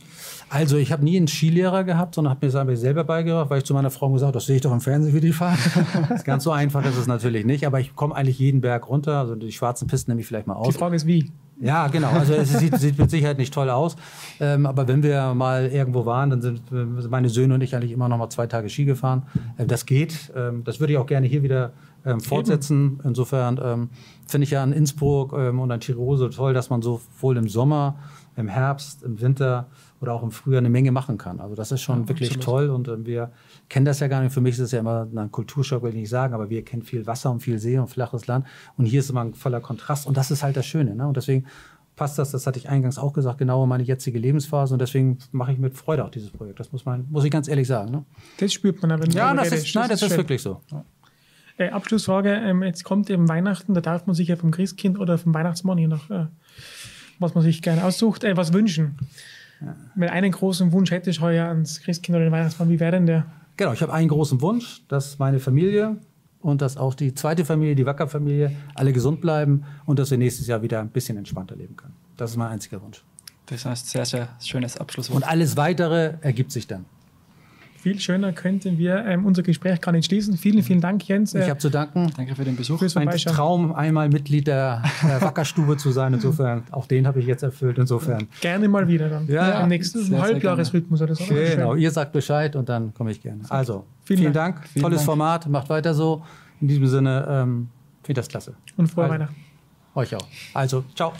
Also ich habe nie einen Skilehrer gehabt, sondern habe mir das einfach selber beigebracht, weil ich zu meiner Frau gesagt habe, das sehe ich doch im Fernsehen, wie die fahren. Ganz so einfach ist es natürlich nicht, aber ich komme eigentlich jeden Berg runter, also die schwarzen Pisten nehme ich vielleicht mal aus. Die Frage ist wie? Ja, genau, also es sieht, sieht mit Sicherheit nicht toll aus, ähm, aber wenn wir mal irgendwo waren, dann sind meine Söhne und ich eigentlich immer noch mal zwei Tage Ski gefahren. Ähm, das geht, ähm, das würde ich auch gerne hier wieder ähm, fortsetzen. Insofern ähm, finde ich ja an Innsbruck ähm, und an Tirol so toll, dass man sowohl im Sommer, im Herbst, im Winter oder auch im Frühjahr eine Menge machen kann. Also das ist schon ja, wirklich absolut. Toll und äh, wir kennen das ja gar nicht. Für mich ist es ja immer ein Kulturschock, will ich nicht sagen, aber wir kennen viel Wasser und viel See und flaches Land und hier ist immer ein voller Kontrast und das ist halt das Schöne. Ne? Und deswegen passt das, das hatte ich eingangs auch gesagt, genau in meine jetzige Lebensphase und deswegen mache ich mit Freude auch dieses Projekt. Das muss man, muss ich ganz ehrlich sagen. Ne? Das spürt man aber. Ja, das ist, nein, das, das ist, ist wirklich so. Ja. Äh, Abschlussfrage, ähm, jetzt kommt eben Weihnachten, da darf man sich ja vom Christkind oder vom Weihnachtsmann, je nach äh, was man sich gerne aussucht, äh, was wünschen. Ja. Wenn einen großen Wunsch hätte ich heuer ans Christkind oder den Weihnachtsmann, wie wäre denn der? Genau, ich habe einen großen Wunsch, dass meine Familie und dass auch die zweite Familie, die Wacker-Familie, alle gesund bleiben und dass wir nächstes Jahr wieder ein bisschen entspannter leben können. Das ist mein einziger Wunsch. Das ist ein sehr, sehr schönes Abschlusswort. Und alles Weitere ergibt sich dann. Viel schöner könnten wir ähm, unser Gespräch gar nicht schließen. Vielen, vielen Dank, Jens. Ich habe zu danken. Danke für den Besuch. Mein Traum, einmal Mitglied der äh, Wackerstube zu sein. Insofern, auch den habe ich jetzt erfüllt. Insofern. Gerne mal wieder dann. Ja, ja. Im nächsten sehr, Halbjahresrhythmus oder so. Genau, ihr sagt Bescheid und dann komme ich gerne. Also, vielen, vielen Dank. Dank. Vielen Tolles Dank. Format. Macht weiter so. In diesem Sinne, ähm, finde ich das klasse. Und frohe also, Weihnachten. Euch auch. Also, ciao.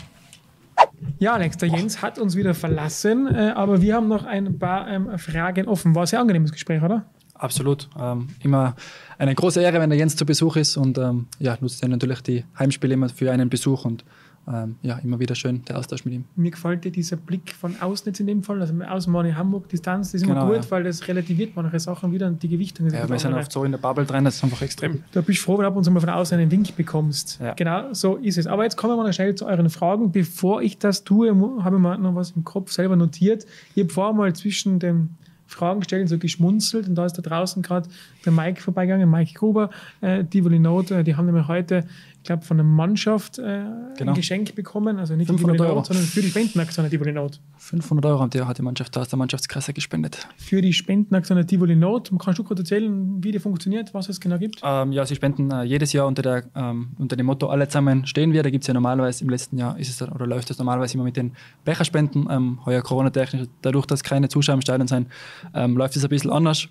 Ja, Alex, der Jens hat uns wieder verlassen, äh, aber wir haben noch ein paar ähm, Fragen offen. War ein sehr angenehmes Gespräch, oder? Absolut. Ähm, immer eine große Ehre, wenn der Jens zu Besuch ist und ähm, ja, nutzt ja natürlich die Heimspiele immer für einen Besuch und ähm, ja, immer wieder schön der Austausch mit ihm. Mir gefällt dir dieser Blick von außen jetzt in dem Fall, also außen mal in Hamburg, Distanz, das ist immer Genau, gut, ja. weil das relativiert manche Sachen wieder und die Gewichtung ist Ja, wir sind oft so in der Bubble drin, das ist einfach extrem. Da bist du froh, wenn du ab und zu mal von außen einen Wink bekommst. Ja. Genau, so ist es. Aber jetzt kommen wir mal schnell zu euren Fragen. Bevor ich das tue, habe ich mir noch was im Kopf selber notiert. Ich habe vorher mal zwischen den Fragen stellen, so geschmunzelt und da ist da draußen gerade der Mike vorbeigegangen, Mike Gruber, äh, Tivoli Note, äh, die haben nämlich heute, ich glaube, von der Mannschaft äh, genau. ein Geschenk bekommen, also nicht fünfhundert Tivoli Euro. Note, sondern für die Spendenaktion der Tivoli Note. fünfhundert Euro hat die, hat die Mannschaft aus der Mannschaftskasse gespendet. Für die Spendenaktion der Tivoli Note. Kannst du kurz erzählen, wie die funktioniert, was es genau gibt? Ähm, ja, sie spenden äh, jedes Jahr unter, der, ähm, unter dem Motto alle zusammen stehen wir. Da gibt es ja normalerweise im letzten Jahr, ist es oder läuft es normalerweise immer mit den Becherspenden. Ähm, heuer Corona-technisch, dadurch, dass keine Zuschauer im Stadion sind, ähm, läuft es ein bisschen anders.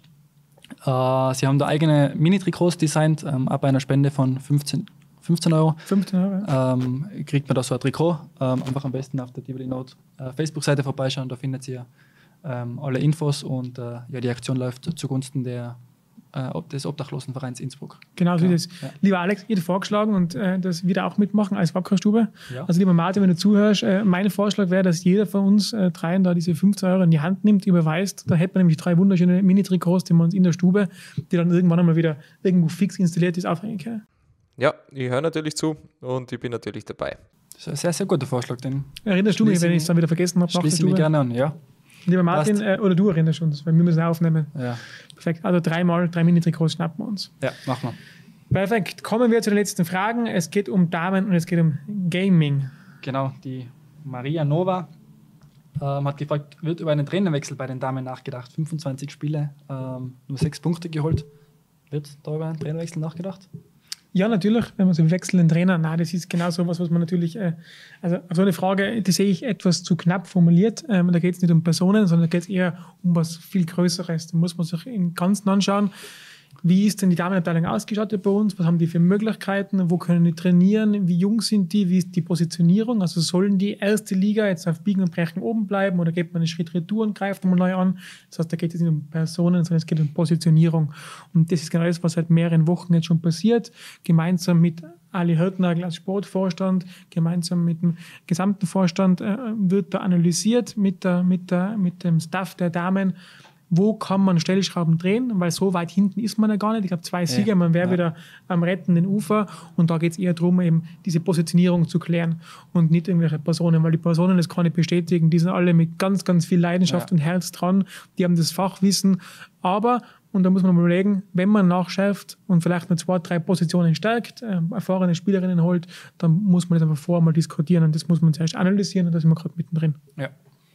Äh, sie haben da eigene Mini-Trikots designt, ähm, ab einer Spende von fünfzehn Euro. fünfzehn Euro. Ja. Ähm, kriegt man da so ein Trikot. Ähm, einfach am besten auf der Tivoli Note äh, Facebook-Seite vorbeischauen, da findet ihr ähm, alle Infos und äh, ja, die Aktion läuft zugunsten der, äh, des Obdachlosenvereins Innsbruck. Genau so Ja. ist es. Ja. Lieber Alex, ihr habt vorgeschlagen und äh, das wieder auch mitmachen als Wackerstube. Ja. Also lieber Martin, wenn du zuhörst, äh, mein Vorschlag wäre, dass jeder von uns äh, dreien da diese fünfzehn Euro in die Hand nimmt, überweist. Da hätten wir nämlich drei wunderschöne Mini-Trikots, die wir uns in der Stube, die dann irgendwann einmal wieder irgendwo fix installiert ist, aufhängen können. Ja, ich höre natürlich zu und ich bin natürlich dabei. Das ist ein sehr, sehr guter Vorschlag. Den Erinnerst du mich, Schließen- wenn ich es dann wieder vergessen habe? nach der schließe mich Stube? gerne an, ja. Lieber Martin, Passt. äh, oder du erinnerst uns, weil wir müssen aufnehmen. Ja, Perfekt. Also dreimal, drei Mini-Trikots schnappen wir uns. ja machen wir. Perfekt. Kommen wir zu den letzten Fragen. Es geht um Damen und es geht um Gaming. Genau, die Maria Nova ähm, hat gefragt, wird über einen Trainerwechsel bei den Damen nachgedacht? fünfundzwanzig Spiele, ähm, nur sechs Punkte geholt. Wird da über einen Trainerwechsel nachgedacht? Ja, natürlich, wenn man so wechselnden Trainer, na, das ist genau so was, was man natürlich, äh, also auf so eine Frage, die sehe ich etwas zu knapp formuliert. Ähm, da geht es nicht um Personen, sondern da geht es eher um was viel Größeres. Da muss man sich im Ganzen anschauen. Wie ist denn die Damenabteilung ausgestattet bei uns? Was haben die für Möglichkeiten? Wo können die trainieren? Wie jung sind die? Wie ist die Positionierung? Also sollen die erste Liga jetzt auf Biegen und Brechen oben bleiben oder geht man einen Schritt retour und greift nochmal neu an? Das heißt, da geht es nicht um Personen, sondern es geht um Positionierung. Und das ist genau das, was seit mehreren Wochen jetzt schon passiert. Gemeinsam mit Ali Hirtnagel als Sportvorstand, gemeinsam mit dem gesamten Vorstand äh, wird da analysiert mit, der, mit, der, mit dem Staff der Damen, wo kann man Stellschrauben drehen, weil so weit hinten ist man ja gar nicht. Ich glaube, zwei Sieger, man wäre ja. wieder am rettenden Ufer und da geht es eher darum, eben diese Positionierung zu klären und nicht irgendwelche Personen, weil die Personen, das kann ich bestätigen, die sind alle mit ganz, ganz viel Leidenschaft Ja. und Herz dran, die haben das Fachwissen, aber, und da muss man mal überlegen, wenn man nachschärft und vielleicht nur zwei, drei Positionen stärkt, äh, erfahrene Spielerinnen holt, dann muss man das einfach vorher mal diskutieren und das muss man zuerst analysieren und da sind wir gerade mittendrin. Ja.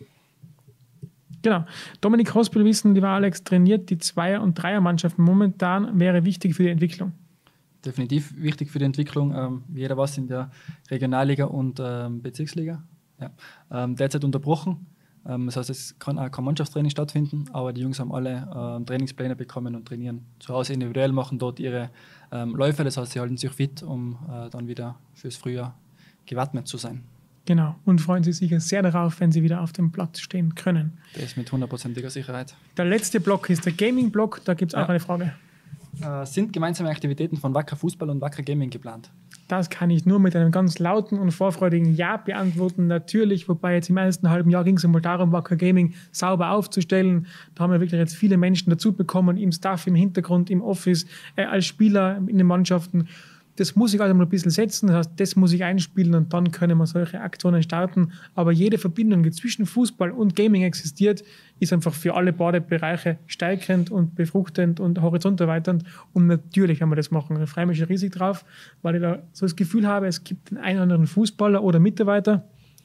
Genau. Dominik Hospel wissen, lieber Alex, trainiert die Zweier- und Dreiermannschaften momentan, wäre wichtig für die Entwicklung. Definitiv wichtig für die Entwicklung. Ähm, wie jeder weiß, in der Regionalliga und ähm, Bezirksliga. Ja. Ähm, derzeit unterbrochen. Ähm, das heißt, es kann auch kein Mannschaftstraining stattfinden, aber die Jungs haben alle ähm, Trainingspläne bekommen und trainieren zu Hause individuell, machen dort ihre ähm, Läufe. Das heißt, sie halten sich fit, um äh, dann wieder fürs Frühjahr gewappnet zu sein. Genau. Und freuen sich sicher sehr darauf, wenn sie wieder auf dem Platz stehen können. Das mit hundertprozentiger Sicherheit. Der letzte Block ist der Gaming-Block. Da gibt es auch Ja. eine Frage. Äh, sind gemeinsame Aktivitäten von Wacker Fußball und Wacker Gaming geplant? Das kann ich nur mit einem ganz lauten und vorfreudigen Ja beantworten. Natürlich, wobei jetzt im ersten halben Jahr ging es einmal darum, Wacker Gaming sauber aufzustellen. Da haben wir wirklich jetzt viele Menschen dazu bekommen, im Staff, im Hintergrund, im Office, äh, als Spieler in den Mannschaften. Das muss ich also mal ein bisschen setzen, das heißt, das muss ich einspielen und dann können wir solche Aktionen starten. Aber jede Verbindung, die zwischen Fußball und Gaming existiert, ist einfach für alle beide Bereiche stärkend und befruchtend und horizonterweiternd. Und natürlich werden wir das machen. Da freue ich mich schon riesig drauf, weil ich da so das Gefühl habe, es gibt den einen oder anderen Fußballer oder Mitarbeiter,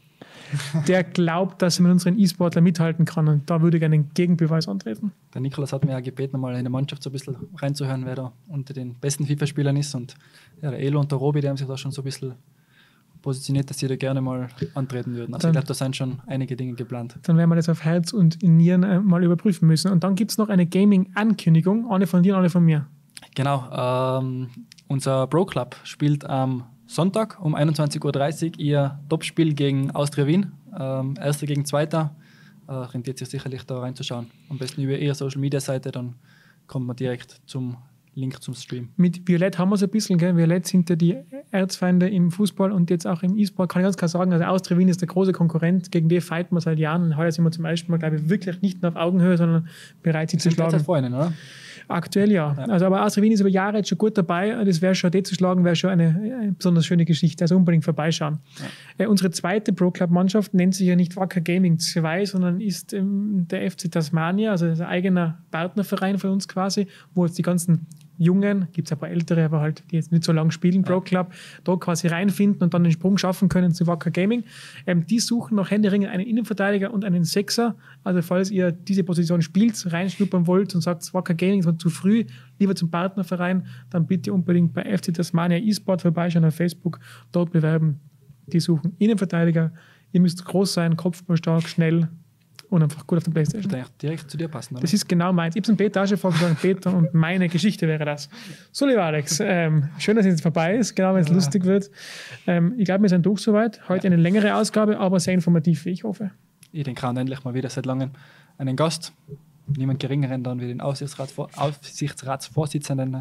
der glaubt, dass er mit unseren E-Sportler mithalten kann. Und da würde ich einen Gegenbeweis antreten. Der Nikolaus hat mir ja gebeten, mal in der Mannschaft so ein bisschen reinzuhören, wer da unter den besten FIFA-Spielern ist. Und ja, der Elo und der Robi, die haben sich da schon so ein bisschen positioniert, dass sie da gerne mal antreten würden. Also Dann, ich glaube, da sind schon einige Dinge geplant. Dann werden wir das auf Herz und in Nieren äh, mal überprüfen müssen. Und dann gibt es noch eine Gaming-Ankündigung, eine von dir und eine von mir. Genau, ähm, unser Pro Club spielt am Sonntag um einundzwanzig Uhr dreißig ihr Topspiel gegen Austria Wien. Ähm, Erster gegen Zweiter. Äh, rentiert sich sicherlich da reinzuschauen. Am besten über ihre Social-Media-Seite, dann kommt man direkt zum Link zum Stream. Mit Violett haben wir es ein bisschen, gell? Violett sind ja die Erzfeinde im Fußball und jetzt auch im E-Sport. Kann ich ganz klar sagen, also Austria Wien ist der große Konkurrent, gegen den fighten wir seit Jahren. Und heuer sind wir zum ersten Mal, glaube ich, wirklich nicht nur auf Augenhöhe, sondern bereit, sie zu Sind derzeit schlagen. Freunde, oder? Aktuell ja. Ja. Also, aber Austria Wien ist über Jahre jetzt schon gut dabei. Das wäre schon, die zu schlagen, wäre schon eine, eine besonders schöne Geschichte. Also unbedingt vorbeischauen. Ja. Äh, unsere zweite Pro-Club-Mannschaft nennt sich ja nicht Wacker Gaming zwei, sondern ist ähm, der F C Tasmania, also ein eigener Partnerverein von uns quasi, wo jetzt die ganzen Jungen, gibt es ein paar ältere, aber halt, die jetzt nicht so lange spielen, Pro Club, da quasi reinfinden und dann den Sprung schaffen können zu Wacker Gaming. Ähm, die suchen noch händeringend einen Innenverteidiger und einen Sechser. Also falls ihr diese Position spielt, reinschnuppern wollt und sagt, Wacker Gaming ist zu früh, lieber zum Partnerverein, dann bitte unbedingt bei F C Tasmania eSport vorbeischauen auf Facebook, dort bewerben. Die suchen Innenverteidiger. Ihr müsst groß sein, kopfballstark, schnell und einfach gut auf der Playstation. Das wird direkt zu dir passen, oder? Das ist genau meins. Ich habe es dem Peter auch schon vorgeschlagen, Peter, und meine Geschichte wäre das. So, lieber Alex, ähm, schön, dass es jetzt vorbei ist, genau wenn es ja. lustig wird. Ähm, ich glaube, wir sind durch soweit. Heute ja. eine längere Ausgabe, aber sehr informativ, wie ich hoffe. Ich denke auch endlich mal wieder seit langem einen Gast. Niemand geringeren dann wie den Aufsichtsratsvor- Aufsichtsratsvorsitzenden.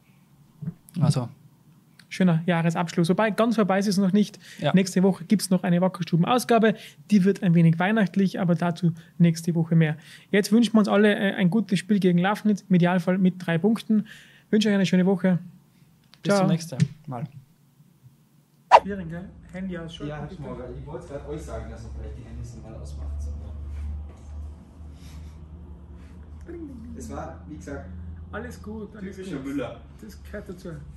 Also schöner Jahresabschluss. Wobei, ganz vorbei ist es noch nicht. Ja. Nächste Woche gibt es noch eine Wackerstuben-Ausgabe. Die wird ein wenig weihnachtlich, aber dazu nächste Woche mehr. Jetzt wünschen wir uns alle äh, ein gutes Spiel gegen Lafnitz, im Idealfall mit drei Punkten. Ich wünsche euch eine schöne Woche. Bis Ciao. zum nächsten Mal. Schwierig, gell? Handy ausschalten. Ja, ich wollte es gerade euch sagen, dass ihr vielleicht die Handys mal ausmacht. Es war, wie gesagt, Alles gut. Alles typischer gut. Müller. Das gehört dazu.